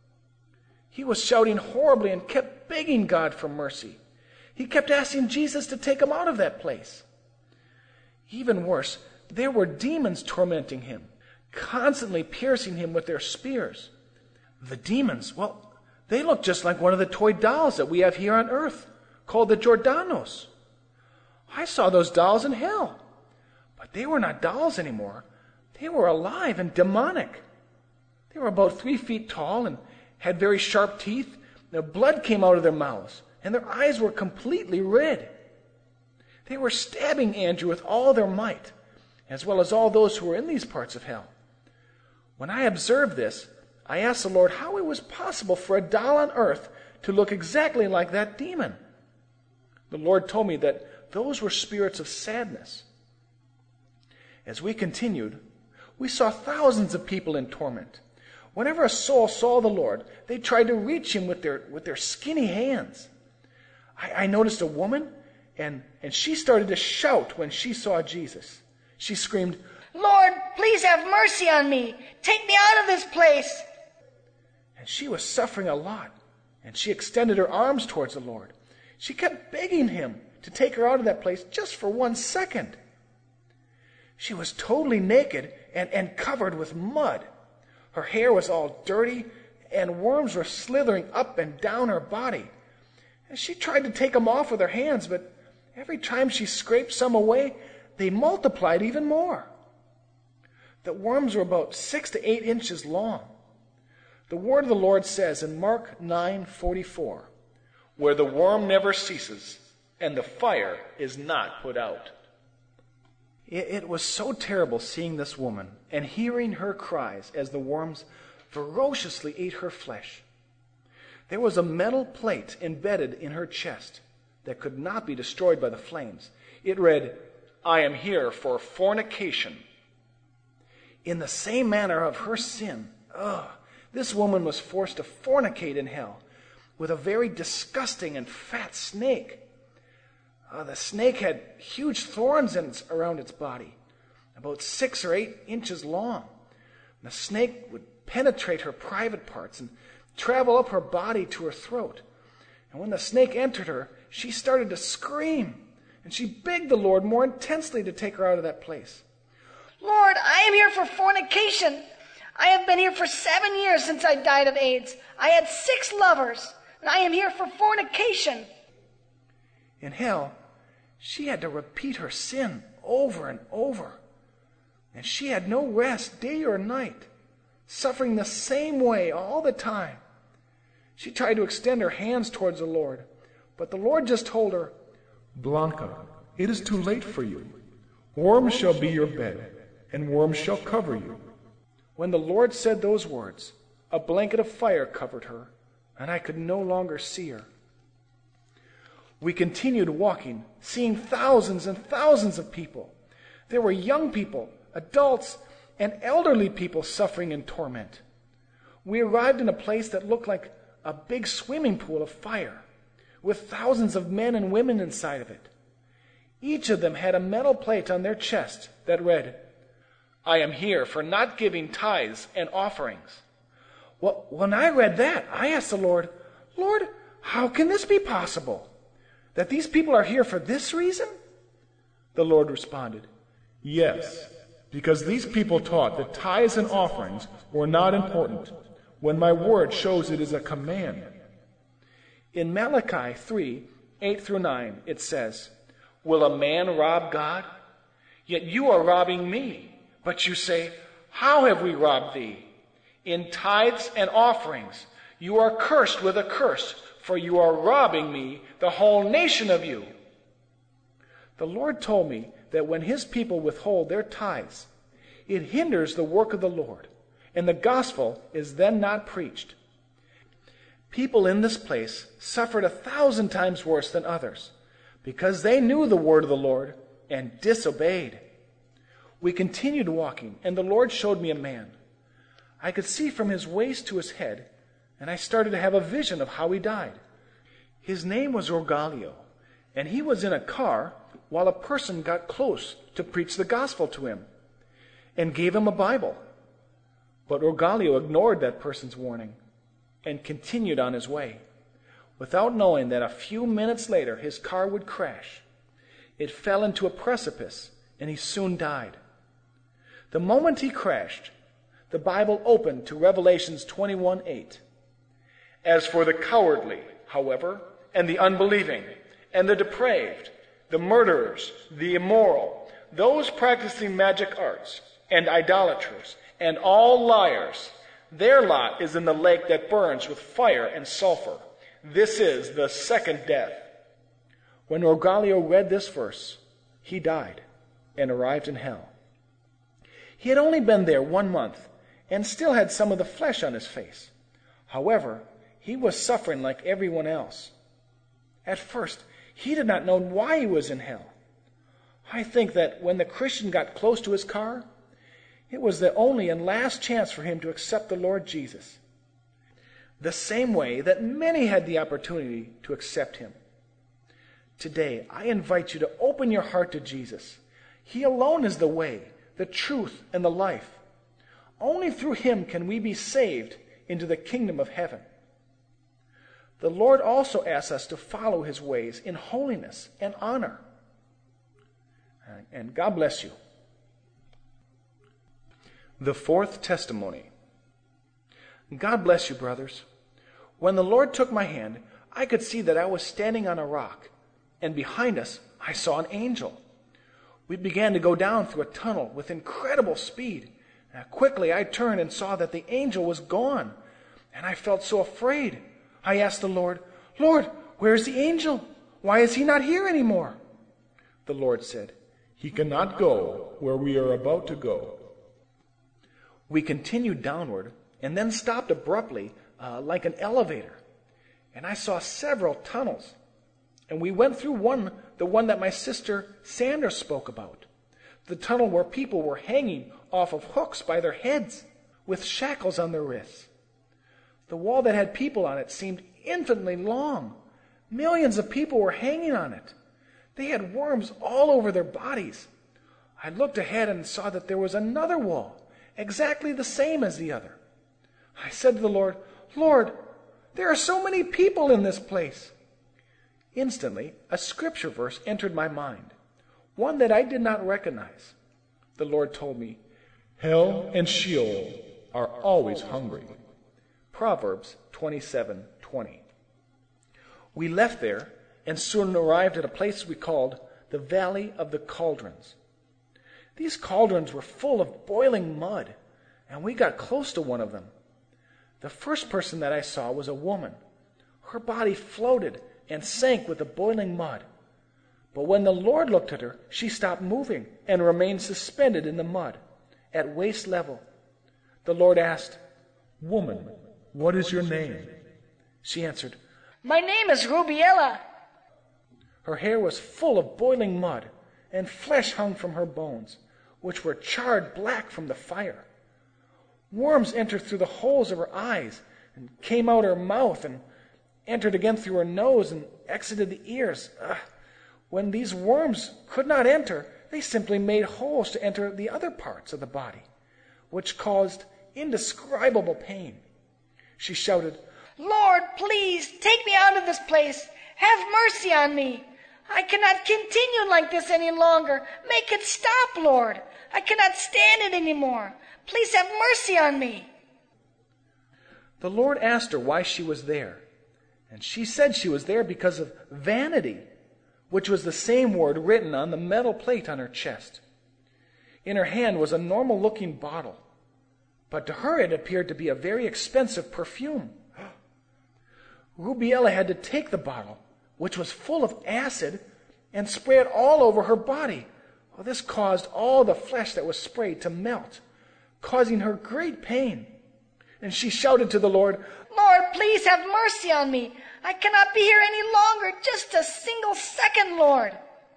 He was shouting horribly and kept begging God for mercy. He kept asking Jesus to take him out of that place. Even worse, there were demons tormenting him, constantly piercing him with their spears. The demons, well, they looked just like one of the toy dolls that we have here on earth, called the Giordanos. I saw those dolls in hell, but they were not dolls anymore. They were alive and demonic. They were about 3 feet tall and had very sharp teeth. Their blood came out of their mouths, and their eyes were completely red. They were stabbing Andrew with all their might, as well as all those who were in these parts of hell. When I observed this, I asked the Lord how it was possible for a doll on earth to look exactly like that demon. The Lord told me that those were spirits of sadness. As we continued, we saw thousands of people in torment. Whenever a soul saw the Lord, they tried to reach him with their skinny hands. I noticed a woman, and she started to shout when she saw Jesus. She screamed, Lord, please have mercy on me. Take me out of this place. And she was suffering a lot, and she extended her arms towards the Lord. She kept begging him to take her out of that place just for 1 second. She was totally naked and covered with mud. Her hair was all dirty, and worms were slithering up and down her body. And she tried to take them off with her hands, but every time she scraped some away, they multiplied even more. The worms were about 6 to 8 inches long. The word of the Lord says in Mark 9:44, where the worm never ceases and the fire is not put out. It was so terrible seeing this woman and hearing her cries as the worms ferociously ate her flesh. There was a metal plate embedded in her chest that could not be destroyed by the flames. It read, I am here for fornication. In the same manner of her sin, this woman was forced to fornicate in hell with a very disgusting and fat snake. The snake had huge thorns around its body, about 6 or 8 inches long. The snake would penetrate her private parts and travel up her body to her throat. And when the snake entered her, she started to scream, and she begged the Lord more intensely to take her out of that place. Lord, I am here for fornication. I have been here for 7 years since I died of AIDS. I had 6 lovers, and I am here for fornication. In hell, she had to repeat her sin over and over. And she had no rest day or night, suffering the same way all the time. She tried to extend her hands towards the Lord, but the Lord just told her, Blanca, it is too late for you. Worms shall be your bed, and worms shall cover you. When the Lord said those words, a blanket of fire covered her, and I could no longer see her. We continued walking, seeing thousands and thousands of people. There were young people, adults, and elderly people suffering in torment. We arrived in a place that looked like a big swimming pool of fire, with thousands of men and women inside of it. Each of them had a metal plate on their chest that read, I am here for not giving tithes and offerings. Well, when I read that, I asked the Lord, Lord, how can this be possible? That these people are here for this reason? The Lord responded, Yes, because these people taught that tithes and offerings were not important, when my word shows it is a command. In Malachi 3:8-9, it says, Will a man rob God? Yet you are robbing me. But you say, How have we robbed thee? In tithes and offerings you are cursed with a curse, for you are robbing me, the whole nation of you. The Lord told me that when his people withhold their tithes, it hinders the work of the Lord, and the gospel is then not preached. People in this place suffered 1,000 times worse than others, because they knew the word of the Lord and disobeyed. We continued walking, and the Lord showed me a man. I could see from his waist to his head, and I started to have a vision of how he died. His name was Rogalio, and he was in a car while a person got close to preach the gospel to him and gave him a Bible. But Rogalio ignored that person's warning and continued on his way, without knowing that a few minutes later his car would crash. It fell into a precipice, and he soon died. The moment he crashed, the Bible opened to Revelations 21:8. As for the cowardly, however, and the unbelieving, and the depraved, the murderers, the immoral, those practicing magic arts, and idolaters, and all liars, their lot is in the lake that burns with fire and sulfur. This is the second death. When Rogalio read this verse, he died and arrived in hell. He had only been there 1 month and still had some of the flesh on his face. However, he was suffering like everyone else. At first, He did not know why he was in hell. I think that when the Christian got close to his car, it was the only and last chance for him to accept the Lord Jesus. The same way that many had the opportunity to accept him. Today, I invite you to open your heart to Jesus. He alone is the way, the truth, and the life. Only through him can we be saved into the kingdom of heaven. The Lord also asks us to follow his ways in holiness and honor. And God bless you. The fourth testimony. God bless you, brothers. When the Lord took my hand, I could see that I was standing on a rock, and behind us I saw an angel. We began to go down through a tunnel with incredible speed. Quickly I turned and saw that the angel was gone, and I felt so afraid. I asked the Lord, "Lord, where's the angel? Why is he not here anymore?" The Lord said, "He cannot go where we are about to go." We continued downward and then stopped abruptly like an elevator. And I saw several tunnels. And we went through the one that my sister Sandra spoke about. The tunnel where people were hanging off of hooks by their heads with shackles on their wrists. The wall that had people on it seemed infinitely long. Millions of people were hanging on it. They had worms all over their bodies. I looked ahead and saw that there was another wall, exactly the same as the other. I said to the Lord, "Lord, there are so many people in this place." Instantly, a scripture verse entered my mind, one that I did not recognize. The Lord told me, "Hell and Sheol are always hungry." Proverbs 27:20. We left there and soon arrived at a place we called the Valley of the Cauldrons. These cauldrons were full of boiling mud, and we got close to one of them. The first person that I saw was a woman. Her body floated and sank with the boiling mud. But when the Lord looked at her, she stopped moving and remained suspended in the mud at waist level. The Lord asked, "Woman, what is your name?" She answered, "My name is Rubiella." Her hair was full of boiling mud, and flesh hung from her bones, which were charred black from the fire. Worms entered through the holes of her eyes, and came out her mouth, and entered again through her nose, and exited the ears. When these worms could not enter, they simply made holes to enter the other parts of the body, which caused indescribable pain. She shouted, "Lord, please take me out of this place. Have mercy on me. I cannot continue like this any longer. Make it stop, Lord. I cannot stand it anymore. Please have mercy on me." The Lord asked her why she was there, and she said she was there because of vanity, which was the same word written on the metal plate on her chest. In her hand was a normal-looking bottle, but to her it appeared to be a very expensive perfume. Rubiella had to take the bottle, which was full of acid, and spray it all over her body. Well, this caused all the flesh that was sprayed to melt, causing her great pain. And she shouted to the Lord, "Lord, please have mercy on me. I cannot be here any longer, just a single second, Lord."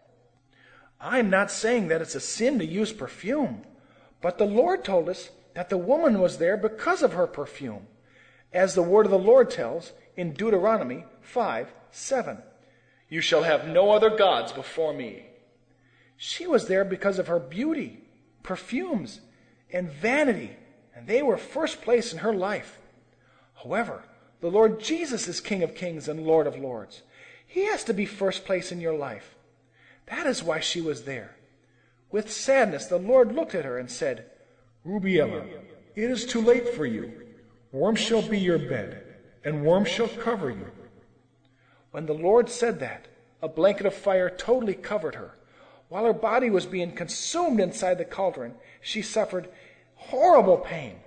I'm not saying that it's a sin to use perfume, but the Lord told us that the woman was there because of her perfume, as the word of the Lord tells in Deuteronomy 5:7. "You shall have no other gods before me." She was there because of her beauty, perfumes, and vanity, and they were first place in her life. However, the Lord Jesus is King of Kings and Lord of Lords. He has to be first place in your life. That is why she was there. With sadness, the Lord looked at her and said, "Rubiella, it is too late for you. Worms shall be your bed, and worms shall cover you." When the Lord said that, a blanket of fire totally covered her. While her body was being consumed inside the cauldron, she suffered horrible pain.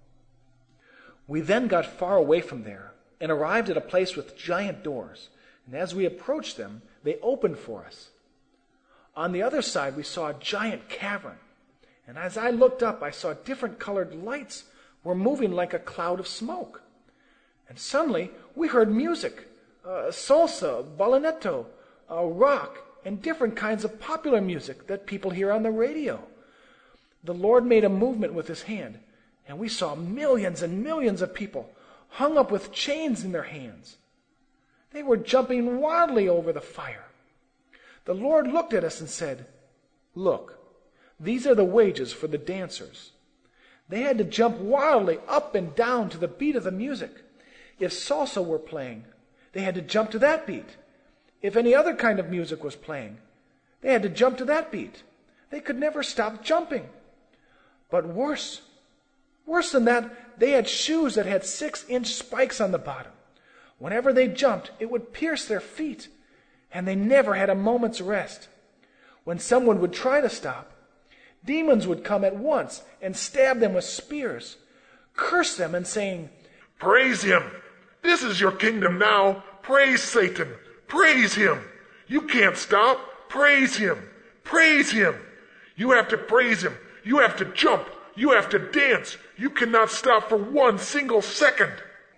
We then got far away from there and arrived at a place with giant doors. And as we approached them, they opened for us. On the other side, we saw a giant cavern. And as I looked up, I saw different colored lights were moving like a cloud of smoke. And suddenly, we heard music, salsa, balonetto, rock, and different kinds of popular music that people hear on the radio. The Lord made a movement with his hand, and we saw millions and millions of people hung up with chains in their hands. They were jumping wildly over the fire. The Lord looked at us and said, "Look, these are the wages for the dancers." They had to jump wildly up and down to the beat of the music. If salsa were playing, they had to jump to that beat. If any other kind of music was playing, they had to jump to that beat. They could never stop jumping. But worse than that, they had shoes that had 6-inch spikes on the bottom. Whenever they jumped, it would pierce their feet, and they never had a moment's rest. When someone would try to stop, demons would come at once and stab them with spears, curse them and saying, "Praise him! This is your kingdom now. Praise Satan! Praise him! You can't stop. Praise him! Praise him! You have to praise him. You have to jump. You have to dance. You cannot stop for 1 single second."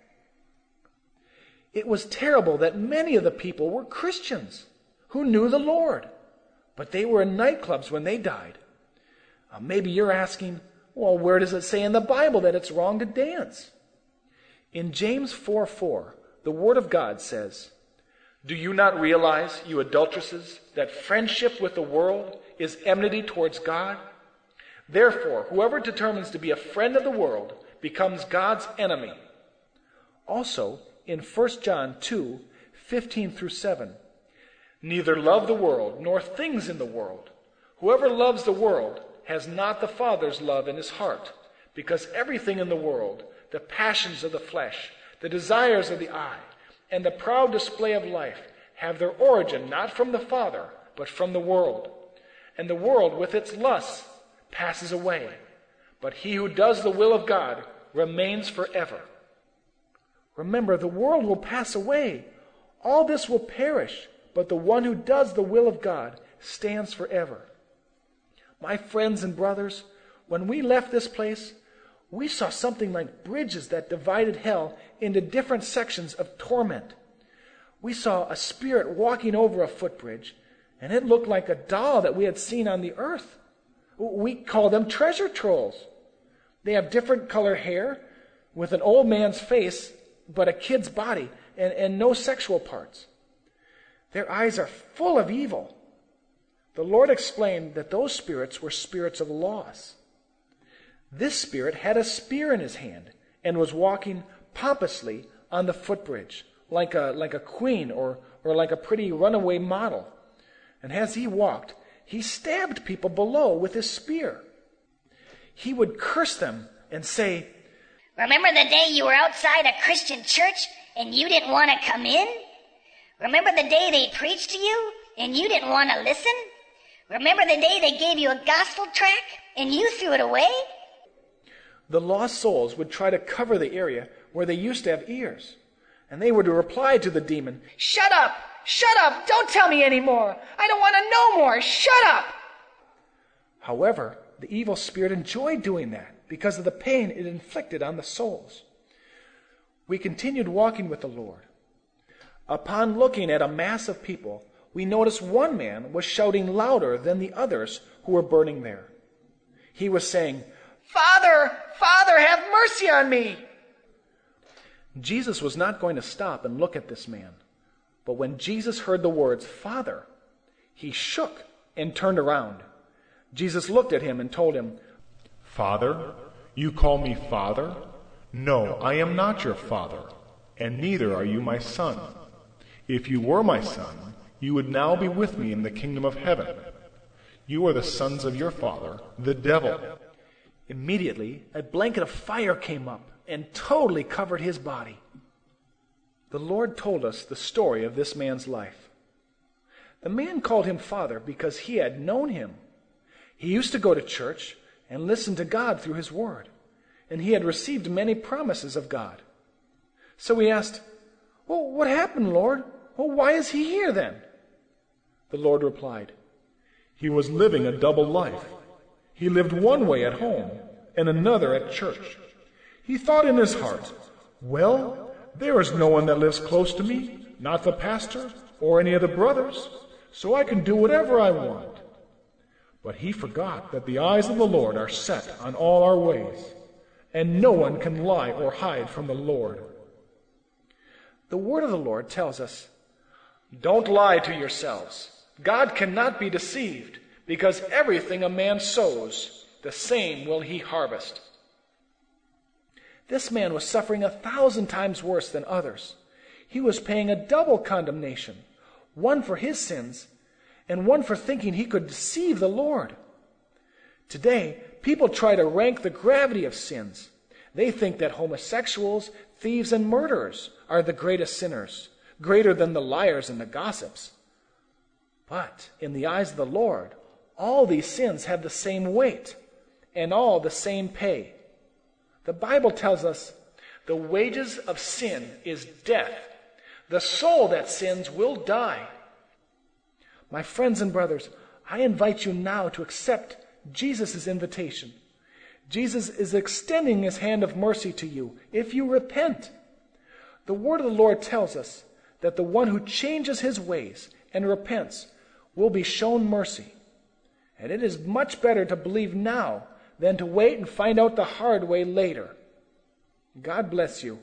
It was terrible that many of the people were Christians who knew the Lord, but they were in nightclubs when they died. Maybe you're asking, well, where does it say in the Bible that it's wrong to dance? In James 4:4, the Word of God says, "Do you not realize, you adulteresses, that friendship with the world is enmity towards God? Therefore, whoever determines to be a friend of the world becomes God's enemy." Also, in 1 John 2:15-7, "Neither love the world nor things in the world. Whoever loves the world has not the Father's love in his heart, because everything in the world, the passions of the flesh, the desires of the eye, and the proud display of life, have their origin not from the Father, but from the world. And the world with its lusts passes away, but he who does the will of God remains forever." Remember, the world will pass away. All this will perish, but the one who does the will of God stands forever. My friends and brothers, when we left this place, we saw something like bridges that divided hell into different sections of torment. We saw a spirit walking over a footbridge, and it looked like a doll that we had seen on the earth. We call them treasure trolls. They have different color hair with an old man's face, but a kid's body and no sexual parts. Their eyes are full of evil. The Lord explained that those spirits were spirits of loss. This spirit had a spear in his hand and was walking pompously on the footbridge, like a queen or like a pretty runaway model. And as he walked, he stabbed people below with his spear. He would curse them and say, "Remember the day you were outside a Christian church and you didn't want to come in? Remember the day they preached to you and you didn't want to listen? Remember the day they gave you a gospel tract and you threw it away?" The lost souls would try to cover the area where they used to have ears, and they would reply to the demon, "Shut up! Shut up! Don't tell me anymore! I don't want to know more! Shut up!" However, the evil spirit enjoyed doing that because of the pain it inflicted on the souls. We continued walking with the Lord. Upon looking at a mass of people, we noticed one man was shouting louder than the others who were burning there. He was saying, "Father, Father, have mercy on me!" Jesus was not going to stop and look at this man. But when Jesus heard the words, "Father," he shook and turned around. Jesus looked at him and told him, "Father, you call me Father? No, I am not your father, and neither are you my son. If you were my son, you would now be with me in the kingdom of heaven. You are the sons of your father, the devil." Immediately, a blanket of fire came up and totally covered his body. The Lord told us the story of this man's life. The man called him Father because he had known him. He used to go to church and listen to God through his word, and he had received many promises of God. So he asked, "Well, what happened, Lord? Well, why is he here then?" The Lord replied, "He was living a double life. He lived one way at home and another at church. He thought in his heart, 'Well, there is no one that lives close to me, not the pastor, or any of the brothers, so I can do whatever I want. But he forgot that the eyes of the Lord are set on all our ways, and no one can lie or hide from the Lord. The word of the Lord tells us, "Don't lie to yourselves. God cannot be deceived, because everything a man sows, the same will he harvest." This man was suffering 1,000 times worse than others. He was paying a double condemnation, one for his sins and one for thinking he could deceive the Lord. Today, people try to rank the gravity of sins. They think that homosexuals, thieves, and murderers are the greatest sinners, greater than the liars and the gossips. But in the eyes of the Lord, all these sins have the same weight and all the same pay. The Bible tells us, "The wages of sin is death. The soul that sins will die." my friends and brothers, I invite you now to accept Jesus' invitation. Jesus is extending his hand of mercy to you if you repent. The word of the Lord tells us that the one who changes his ways and repents will be shown mercy. And it is much better to believe now than to wait and find out the hard way later. God bless you.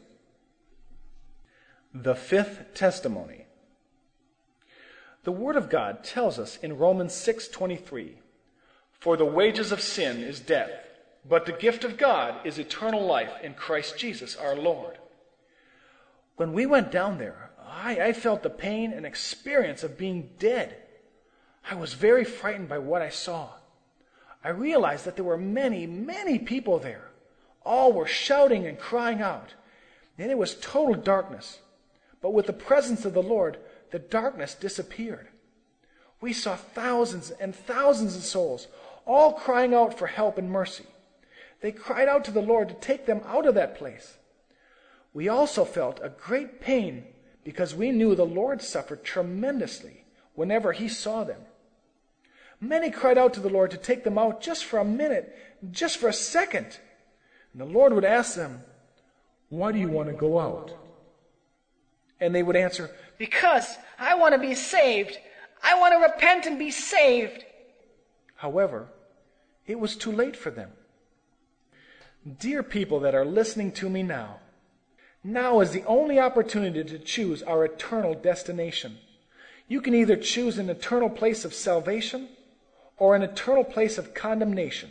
The fifth testimony. The Word of God tells us in Romans 6:23, "For the wages of sin is death, but the gift of God is eternal life in Christ Jesus our Lord." When we went down there, I felt the pain and experience of being dead. I was very frightened by what I saw. I realized that there were many, many people there. All were shouting and crying out, and it was total darkness. But with the presence of the Lord, the darkness disappeared. We saw thousands and thousands of souls, all crying out for help and mercy. They cried out to the Lord to take them out of that place. We also felt a great pain because we knew the Lord suffered tremendously whenever he saw them. Many cried out to the Lord to take them out just for a minute, just for a second. And the Lord would ask them, "Why do you want to go out?" And they would answer, "Because I want to be saved. I want to repent and be saved." However, it was too late for them. Dear people that are listening to me now is the only opportunity to choose our eternal destination. You can either choose an eternal place of salvation or an eternal place of condemnation.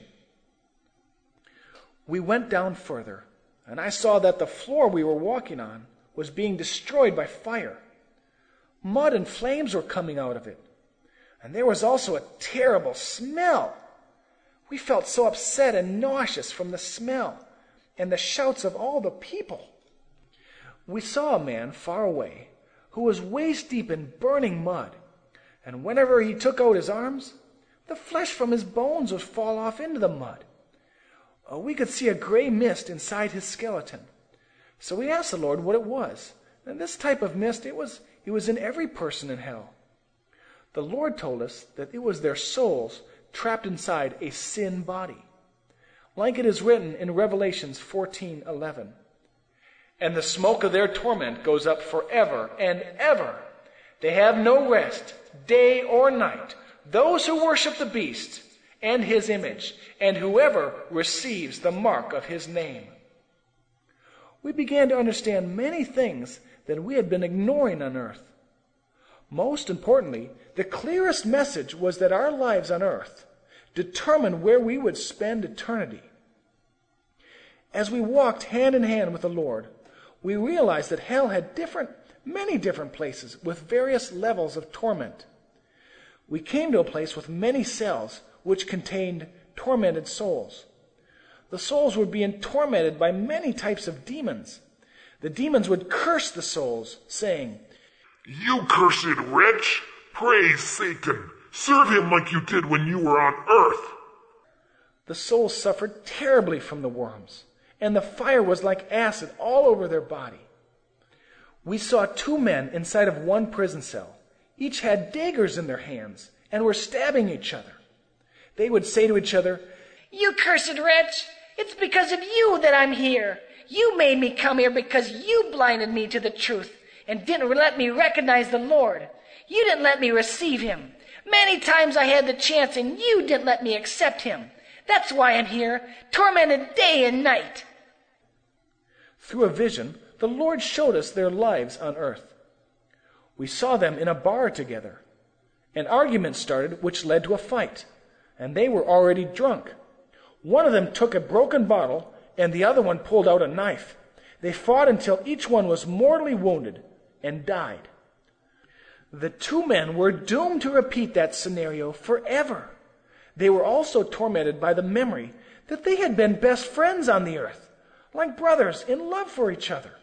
We went down further, and I saw that the floor we were walking on was being destroyed by fire. Mud and flames were coming out of it. And there was also a terrible smell. We felt so upset and nauseous from the smell and the shouts of all the people. We saw a man far away who was waist deep in burning mud, and whenever he took out his arms, the flesh from his bones would fall off into the mud. We could see a gray mist inside his skeleton. So we asked the Lord what it was. And this type of mist, it was in every person in hell. The Lord told us that it was their souls trapped inside a sin body, like it is written in Revelations 14:11. "And the smoke of their torment goes up forever and ever. They have no rest, day or night, those who worship the beast and his image, and whoever receives the mark of his name." We began to understand many things that we had been ignoring on earth. Most importantly, the clearest message was that our lives on earth determined where we would spend eternity. As we walked hand in hand with the Lord, we realized that hell had many different places with various levels of torment. We came to a place with many cells which contained tormented souls. The souls were being tormented by many types of demons. The demons would curse the souls, saying, "You cursed wretch, praise Satan. Serve him like you did when you were on earth." The souls suffered terribly from the worms, and the fire was like acid all over their body. We saw 2 men inside of one prison cell. Each had daggers in their hands and were stabbing each other. They would say to each other, "You cursed wretch, it's because of you that I'm here. You made me come here because you blinded me to the truth and didn't let me recognize the Lord. You didn't let me receive him. Many times I had the chance and you didn't let me accept him. That's why I'm here, tormented day and night. Through a vision, the Lord showed us their lives on earth. We saw them in a bar together. An argument started which led to a fight, and they were already drunk. One of them took a broken bottle, and the other one pulled out a knife. They fought until each one was mortally wounded and died. The two men were doomed to repeat that scenario forever. They were also tormented by the memory that they had been best friends on the earth, like brothers in love for each other.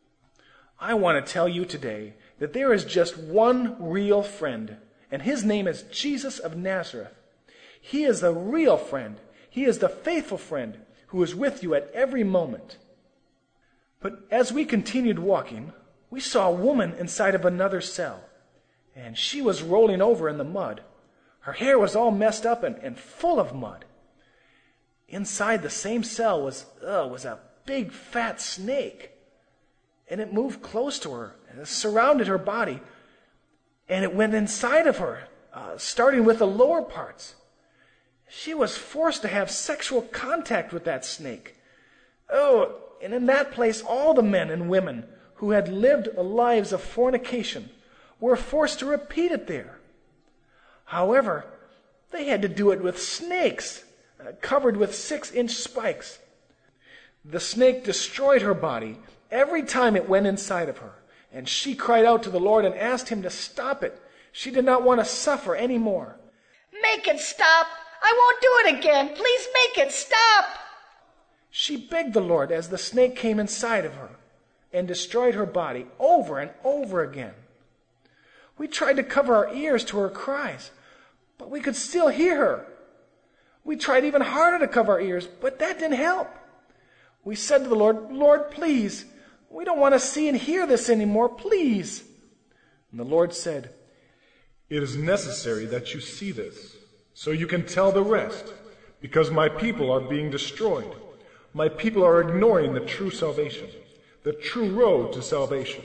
I want to tell you today that there is just one real friend, and his name is Jesus of Nazareth. He is the real friend. He is the faithful friend who is with you at every moment. But as we continued walking, we saw a woman inside of another cell, and she was rolling over in the mud. Her hair was all messed up and full of mud. Inside the same cell was a big fat snake, and it moved close to her, and it surrounded her body, and it went inside of her, starting with the lower parts. She was forced to have sexual contact with that snake. Oh, and in that place, all the men and women who had lived lives of fornication were forced to repeat it there. However, they had to do it with snakes, covered with 6-inch spikes. The snake destroyed her body every time it went inside of her, and she cried out to the Lord and asked him to stop it. She did not want to suffer anymore. Make it stop! I won't do it again! Please make it stop! She begged the Lord as the snake came inside of her and destroyed her body over and over again. We tried to cover our ears to her cries, but we could still hear her. We tried even harder to cover our ears, but that didn't help. We said to the Lord, Lord, please, we don't want to see and hear this anymore, please. And the Lord said, It is necessary that you see this, so you can tell the rest, because my people are being destroyed. My people are ignoring the true salvation, the true road to salvation.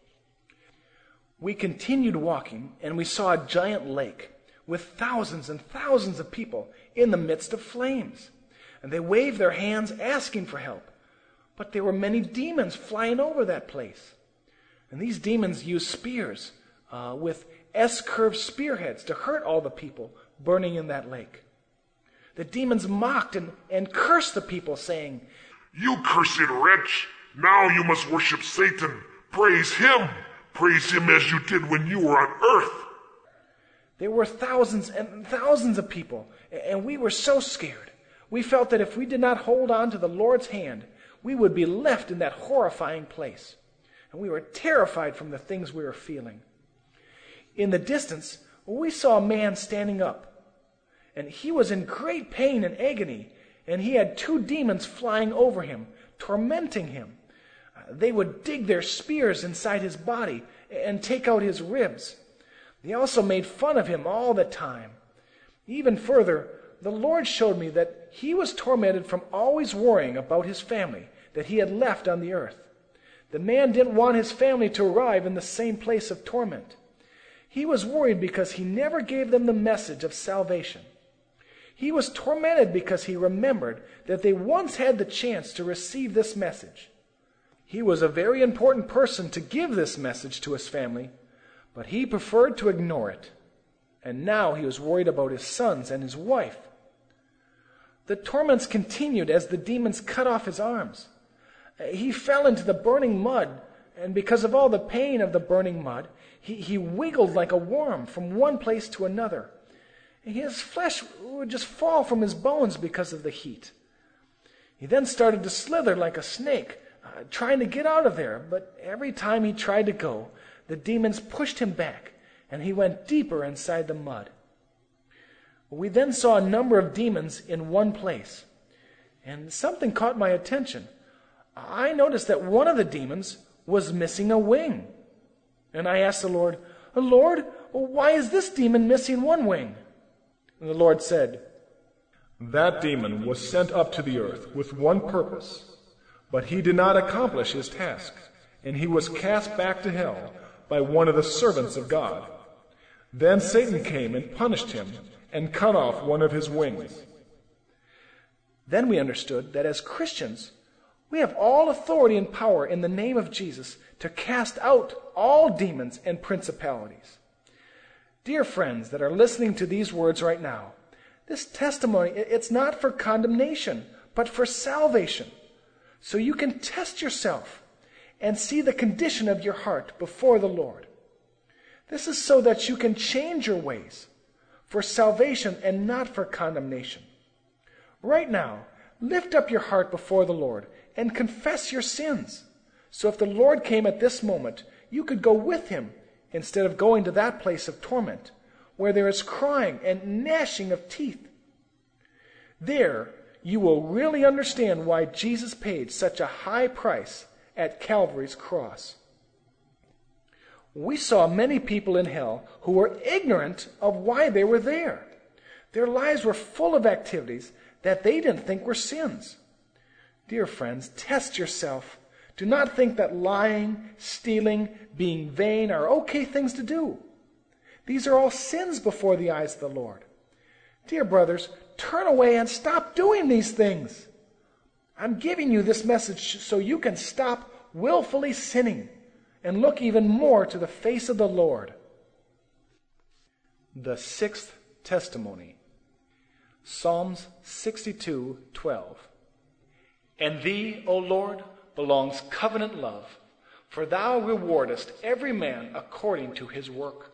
We continued walking, and we saw a giant lake with thousands and thousands of people in the midst of flames. And they waved their hands asking for help. But there were many demons flying over that place. And these demons used spears with S-curved spearheads to hurt all the people burning in that lake. The demons mocked and cursed the people, saying, You cursed wretch! Now you must worship Satan. Praise him! Praise him as you did when you were on earth. There were thousands and thousands of people, and we were so scared. We felt that if we did not hold on to the Lord's hand, we would be left in that horrifying place. And we were terrified from the things we were feeling. In the distance, we saw a man standing up, and he was in great pain and agony, and he had 2 demons flying over him, tormenting him. They would dig their spears inside his body and take out his ribs. They also made fun of him all the time. Even further, the Lord showed me that he was tormented from always worrying about his family that he had left on the earth. The man didn't want his family to arrive in the same place of torment. He was worried because he never gave them the message of salvation. He was tormented because he remembered that they once had the chance to receive this message. He was a very important person to give this message to his family, but he preferred to ignore it. And now he was worried about his sons and his wife. The torments continued as the demons cut off his arms. He fell into the burning mud, and because of all the pain of the burning mud, he wiggled like a worm from one place to another. His flesh would just fall from his bones because of the heat. He then started to slither like a snake, trying to get out of there, but every time he tried to go, the demons pushed him back, and he went deeper inside the mud. We then saw a number of demons in one place, and something caught my attention. I noticed that one of the demons was missing a wing. And I asked the Lord, Lord, why is this demon missing one wing? And the Lord said, That demon was sent up to the earth with one purpose, but he did not accomplish his task, and he was cast back to hell by one of the servants of God. Then Satan came and punished him and cut off one of his wings. Then we understood that as Christians, we have all authority and power in the name of Jesus to cast out all demons and principalities. Dear friends that are listening to these words right now, this testimony, it's not for condemnation, but for salvation. So you can test yourself and see the condition of your heart before the Lord. This is so that you can change your ways for salvation and not for condemnation. Right now, lift up your heart before the Lord and confess your sins. So if the Lord came at this moment, you could go with him instead of going to that place of torment where there is crying and gnashing of teeth. There, you will really understand why Jesus paid such a high price at Calvary's cross. We saw many people in hell who were ignorant of why they were there. Their lives were full of activities that they didn't think were sins. Dear friends, test yourself. Do not think that lying, stealing, being vain are okay things to do. These are all sins before the eyes of the Lord. Dear brothers, turn away and stop doing these things. I'm giving you this message so you can stop willfully sinning and look even more to the face of the Lord. The sixth testimony. Psalms 62:12. And thee, O Lord, belongs covenant love, for thou rewardest every man according to his work.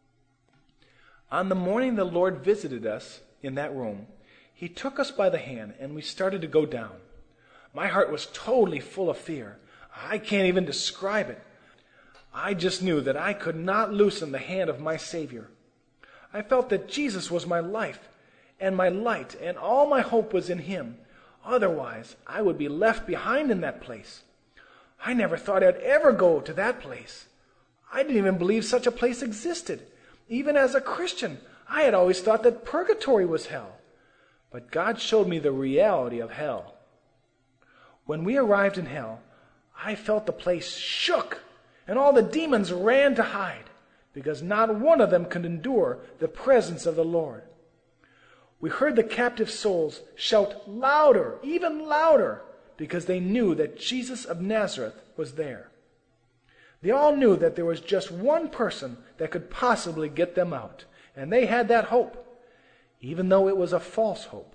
On the morning the Lord visited us in that room, he took us by the hand and we started to go down. My heart was totally full of fear. I can't even describe it. I just knew that I could not loosen the hand of my Savior. I felt that Jesus was my life and my light, and all my hope was in him. Otherwise, I would be left behind in that place. I never thought I'd ever go to that place. I didn't even believe such a place existed. Even as a Christian, I had always thought that purgatory was hell. But God showed me the reality of hell. When we arrived in hell, I felt the place shook, and all the demons ran to hide, because not one of them could endure the presence of the Lord. We heard the captive souls shout louder, even louder, because they knew that Jesus of Nazareth was there. They all knew that there was just one person that could possibly get them out, and they had that hope, even though it was a false hope.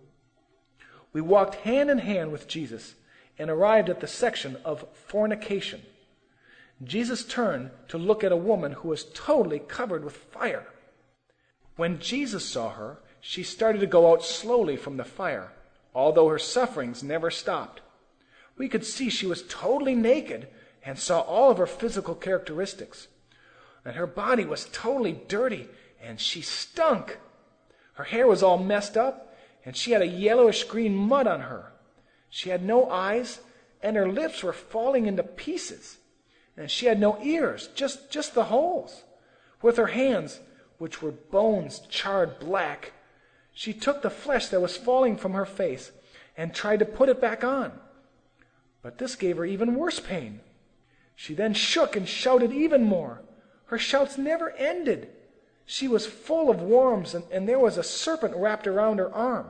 We walked hand in hand with Jesus and arrived at the section of fornication. Jesus turned to look at a woman who was totally covered with fire. When Jesus saw her, she started to go out slowly from the fire, although her sufferings never stopped. We could see she was totally naked and saw all of her physical characteristics. And her body was totally dirty, and she stunk. Her hair was all messed up, and she had a yellowish-green mud on her. She had no eyes, and her lips were falling into pieces. And she had no ears, just the holes. With her hands, which were bones charred black, she took the flesh that was falling from her face and tried to put it back on. But this gave her even worse pain. She then shook and shouted even more. Her shouts never ended. She was full of worms, and there was a serpent wrapped around her arm.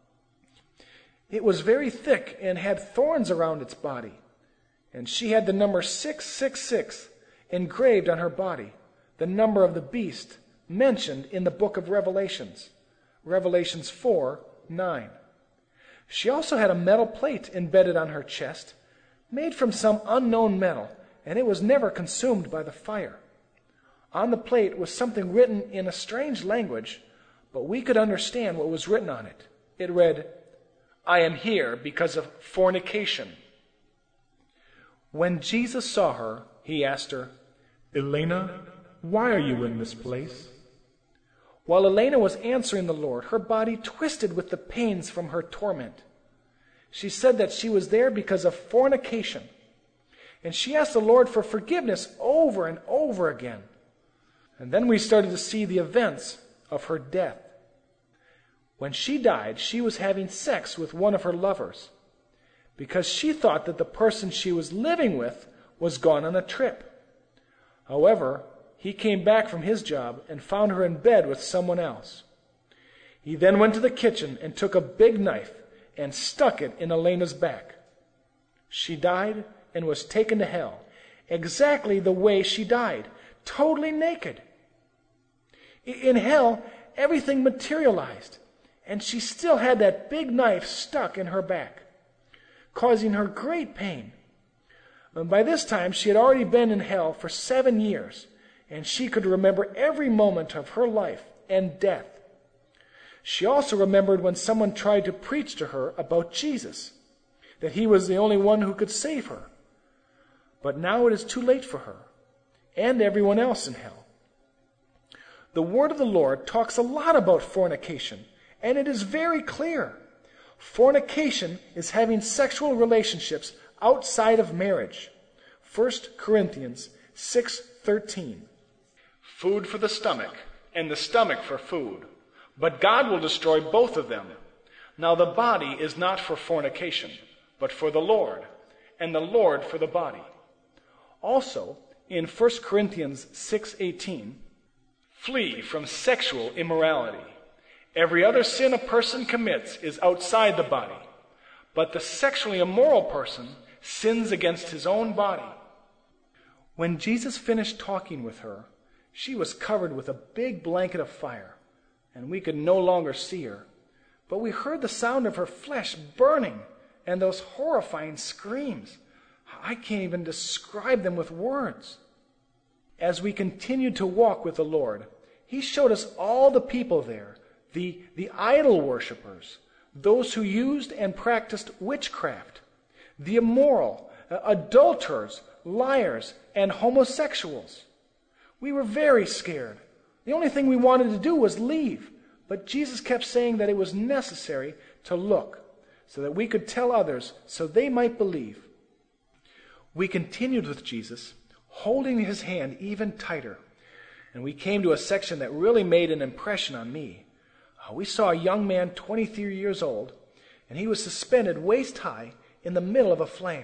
It was very thick and had thorns around its body. And she had the number 666 engraved on her body, the number of the beast mentioned in the book of Revelations, Revelations 4:9. She also had a metal plate embedded on her chest, made from some unknown metal, and it was never consumed by the fire. On the plate was something written in a strange language, but we could understand what was written on it. It read, "I am here because of fornication." When Jesus saw her, he asked her, Elena, why are you in this place? While Elena was answering the Lord, her body twisted with the pains from her torment. She said that she was there because of fornication. And she asked the Lord for forgiveness over and over again. And then we started to see the events of her death. When she died, she was having sex with one of her lovers because she thought that the person she was living with was gone on a trip. However, he came back from his job and found her in bed with someone else. He then went to the kitchen and took a big knife and stuck it in Elena's back. She died and was taken to hell, exactly the way she died, totally naked. In hell, everything materialized, and she still had that big knife stuck in her back, causing her great pain. And by this time, she had already been in hell for 7 years, and she could remember every moment of her life and death. She also remembered when someone tried to preach to her about Jesus, that he was the only one who could save her. But now it is too late for her and everyone else in hell. The word of the Lord talks a lot about fornication, and it is very clear. Fornication is having sexual relationships outside of marriage. 1 Corinthians 6:13. Food for the stomach, and the stomach for food. But God will destroy both of them. Now the body is not for fornication, but for the Lord, and the Lord for the body. Also, in 1 Corinthians 6:18, flee from sexual immorality. Every other sin a person commits is outside the body, but the sexually immoral person sins against his own body. When Jesus finished talking with her, she was covered with a big blanket of fire, and we could no longer see her, but we heard the sound of her flesh burning and those horrifying screams. I can't even describe them with words. As we continued to walk with the Lord, he showed us all the people there, the idol worshippers, those who used and practiced witchcraft, the immoral, adulterers, liars, and homosexuals. We were very scared. The only thing we wanted to do was leave, but Jesus kept saying that it was necessary to look so that we could tell others so they might believe. We continued with Jesus, holding his hand even tighter, and we came to a section that really made an impression on me. We saw a young man 23 years old, and he was suspended waist high in the middle of a flame.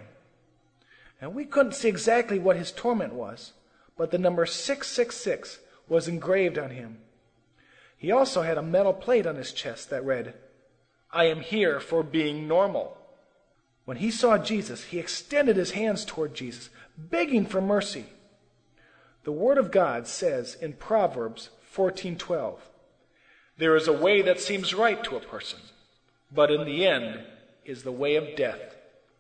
And we couldn't see exactly what his torment was, but the number 666 was engraved on him. He also had a metal plate on his chest that read, "I am here for being normal." When he saw Jesus, he extended his hands toward Jesus, begging for mercy. The Word of God says in Proverbs 14:12, "There is a way that seems right to a person, but in the end is the way of death."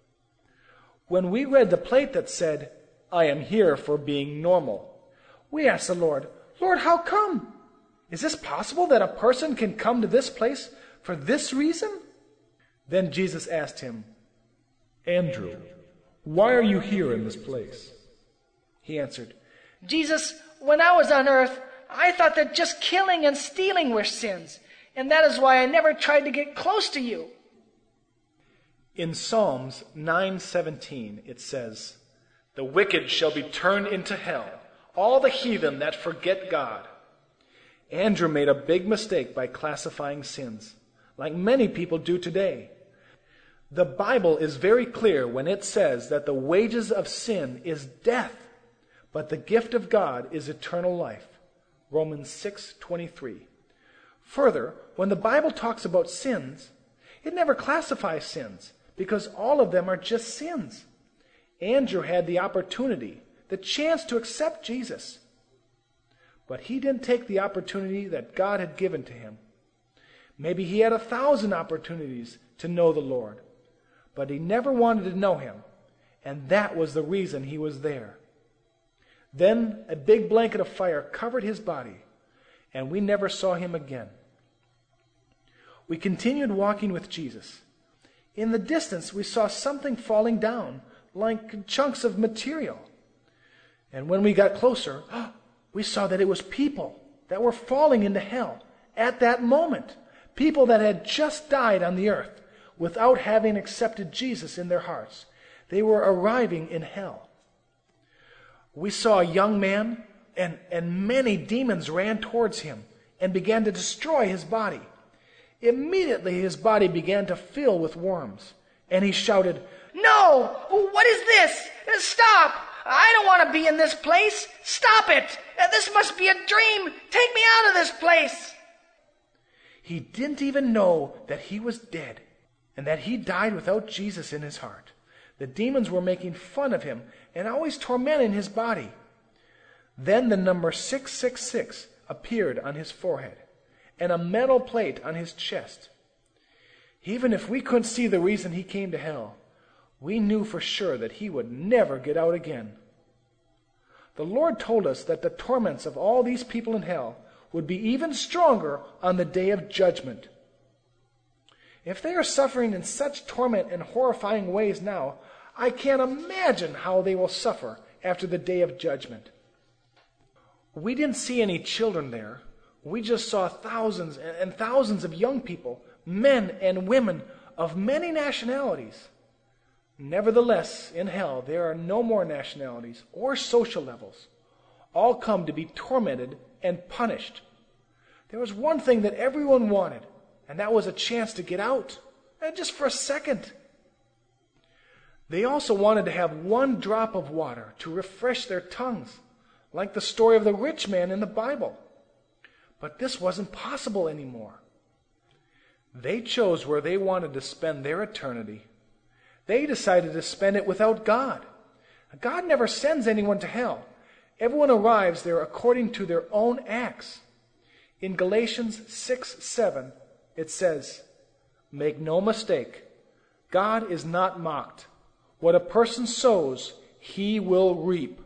When we read the plate that said, "I am here for being normal," we asked the Lord, "Lord, how come? Is this possible that a person can come to this place for this reason?" Then Jesus asked him, "Andrew, why are you here in this place?" He answered, Jesus, when I was on earth, I thought that just killing and stealing were sins, and that is why I never tried to get close to you. In Psalms 9:17 it says, "The wicked shall be turned into hell, all the heathen that forget God." Andrew made a big mistake by classifying sins, like many people do today. The Bible is very clear when it says that the wages of sin is death, but the gift of God is eternal life. Romans 6:23. Further, when the Bible talks about sins, it never classifies sins, because all of them are just sins. Andrew had the opportunity, the chance to accept Jesus, but he didn't take the opportunity that God had given to him. Maybe he had 1,000 opportunities to know the Lord, but he never wanted to know him, and that was the reason he was there. Then a big blanket of fire covered his body, and we never saw him again. We continued walking with Jesus. In the distance, we saw something falling down, like chunks of material. And when we got closer, we saw that it was people that were falling into hell at that moment. People that had just died on the earth without having accepted Jesus in their hearts. They were arriving in hell. We saw a young man, and many demons ran towards him and began to destroy his body. Immediately his body began to fill with worms, and he shouted, No! What is this? Stop! I don't want to be in this place. Stop it. This must be a dream. Take me out of this place. He didn't even know that he was dead and that he died without Jesus in his heart. The demons were making fun of him and always tormenting his body. Then the number 666 appeared on his forehead and a metal plate on his chest. Even if we couldn't see the reason he came to hell, we knew for sure that he would never get out again. The Lord told us that the torments of all these people in hell would be even stronger on the day of judgment. If they are suffering in such torment and horrifying ways now, I can't imagine how they will suffer after the day of judgment. We didn't see any children there. We just saw thousands and thousands of young people, men and women of many nationalities. Nevertheless, in hell, there are no more nationalities or social levels. All come to be tormented and punished. There was one thing that everyone wanted, and that was a chance to get out, just for a second. They also wanted to have one drop of water to refresh their tongues, like the story of the rich man in the Bible. But this wasn't possible anymore. They chose where they wanted to spend their eternity. They decided to spend it without God. God never sends anyone to hell. Everyone arrives there according to their own acts. In Galatians 6:7, it says, "Make no mistake, God is not mocked. What a person sows, he will reap."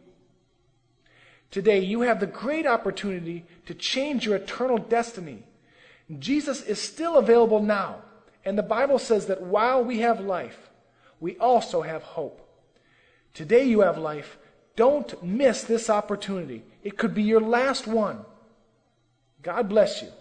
Today, you have the great opportunity to change your eternal destiny. Jesus is still available now, and the Bible says that while we have life, we also have hope. Today you have life. Don't miss this opportunity. It could be your last one. God bless you.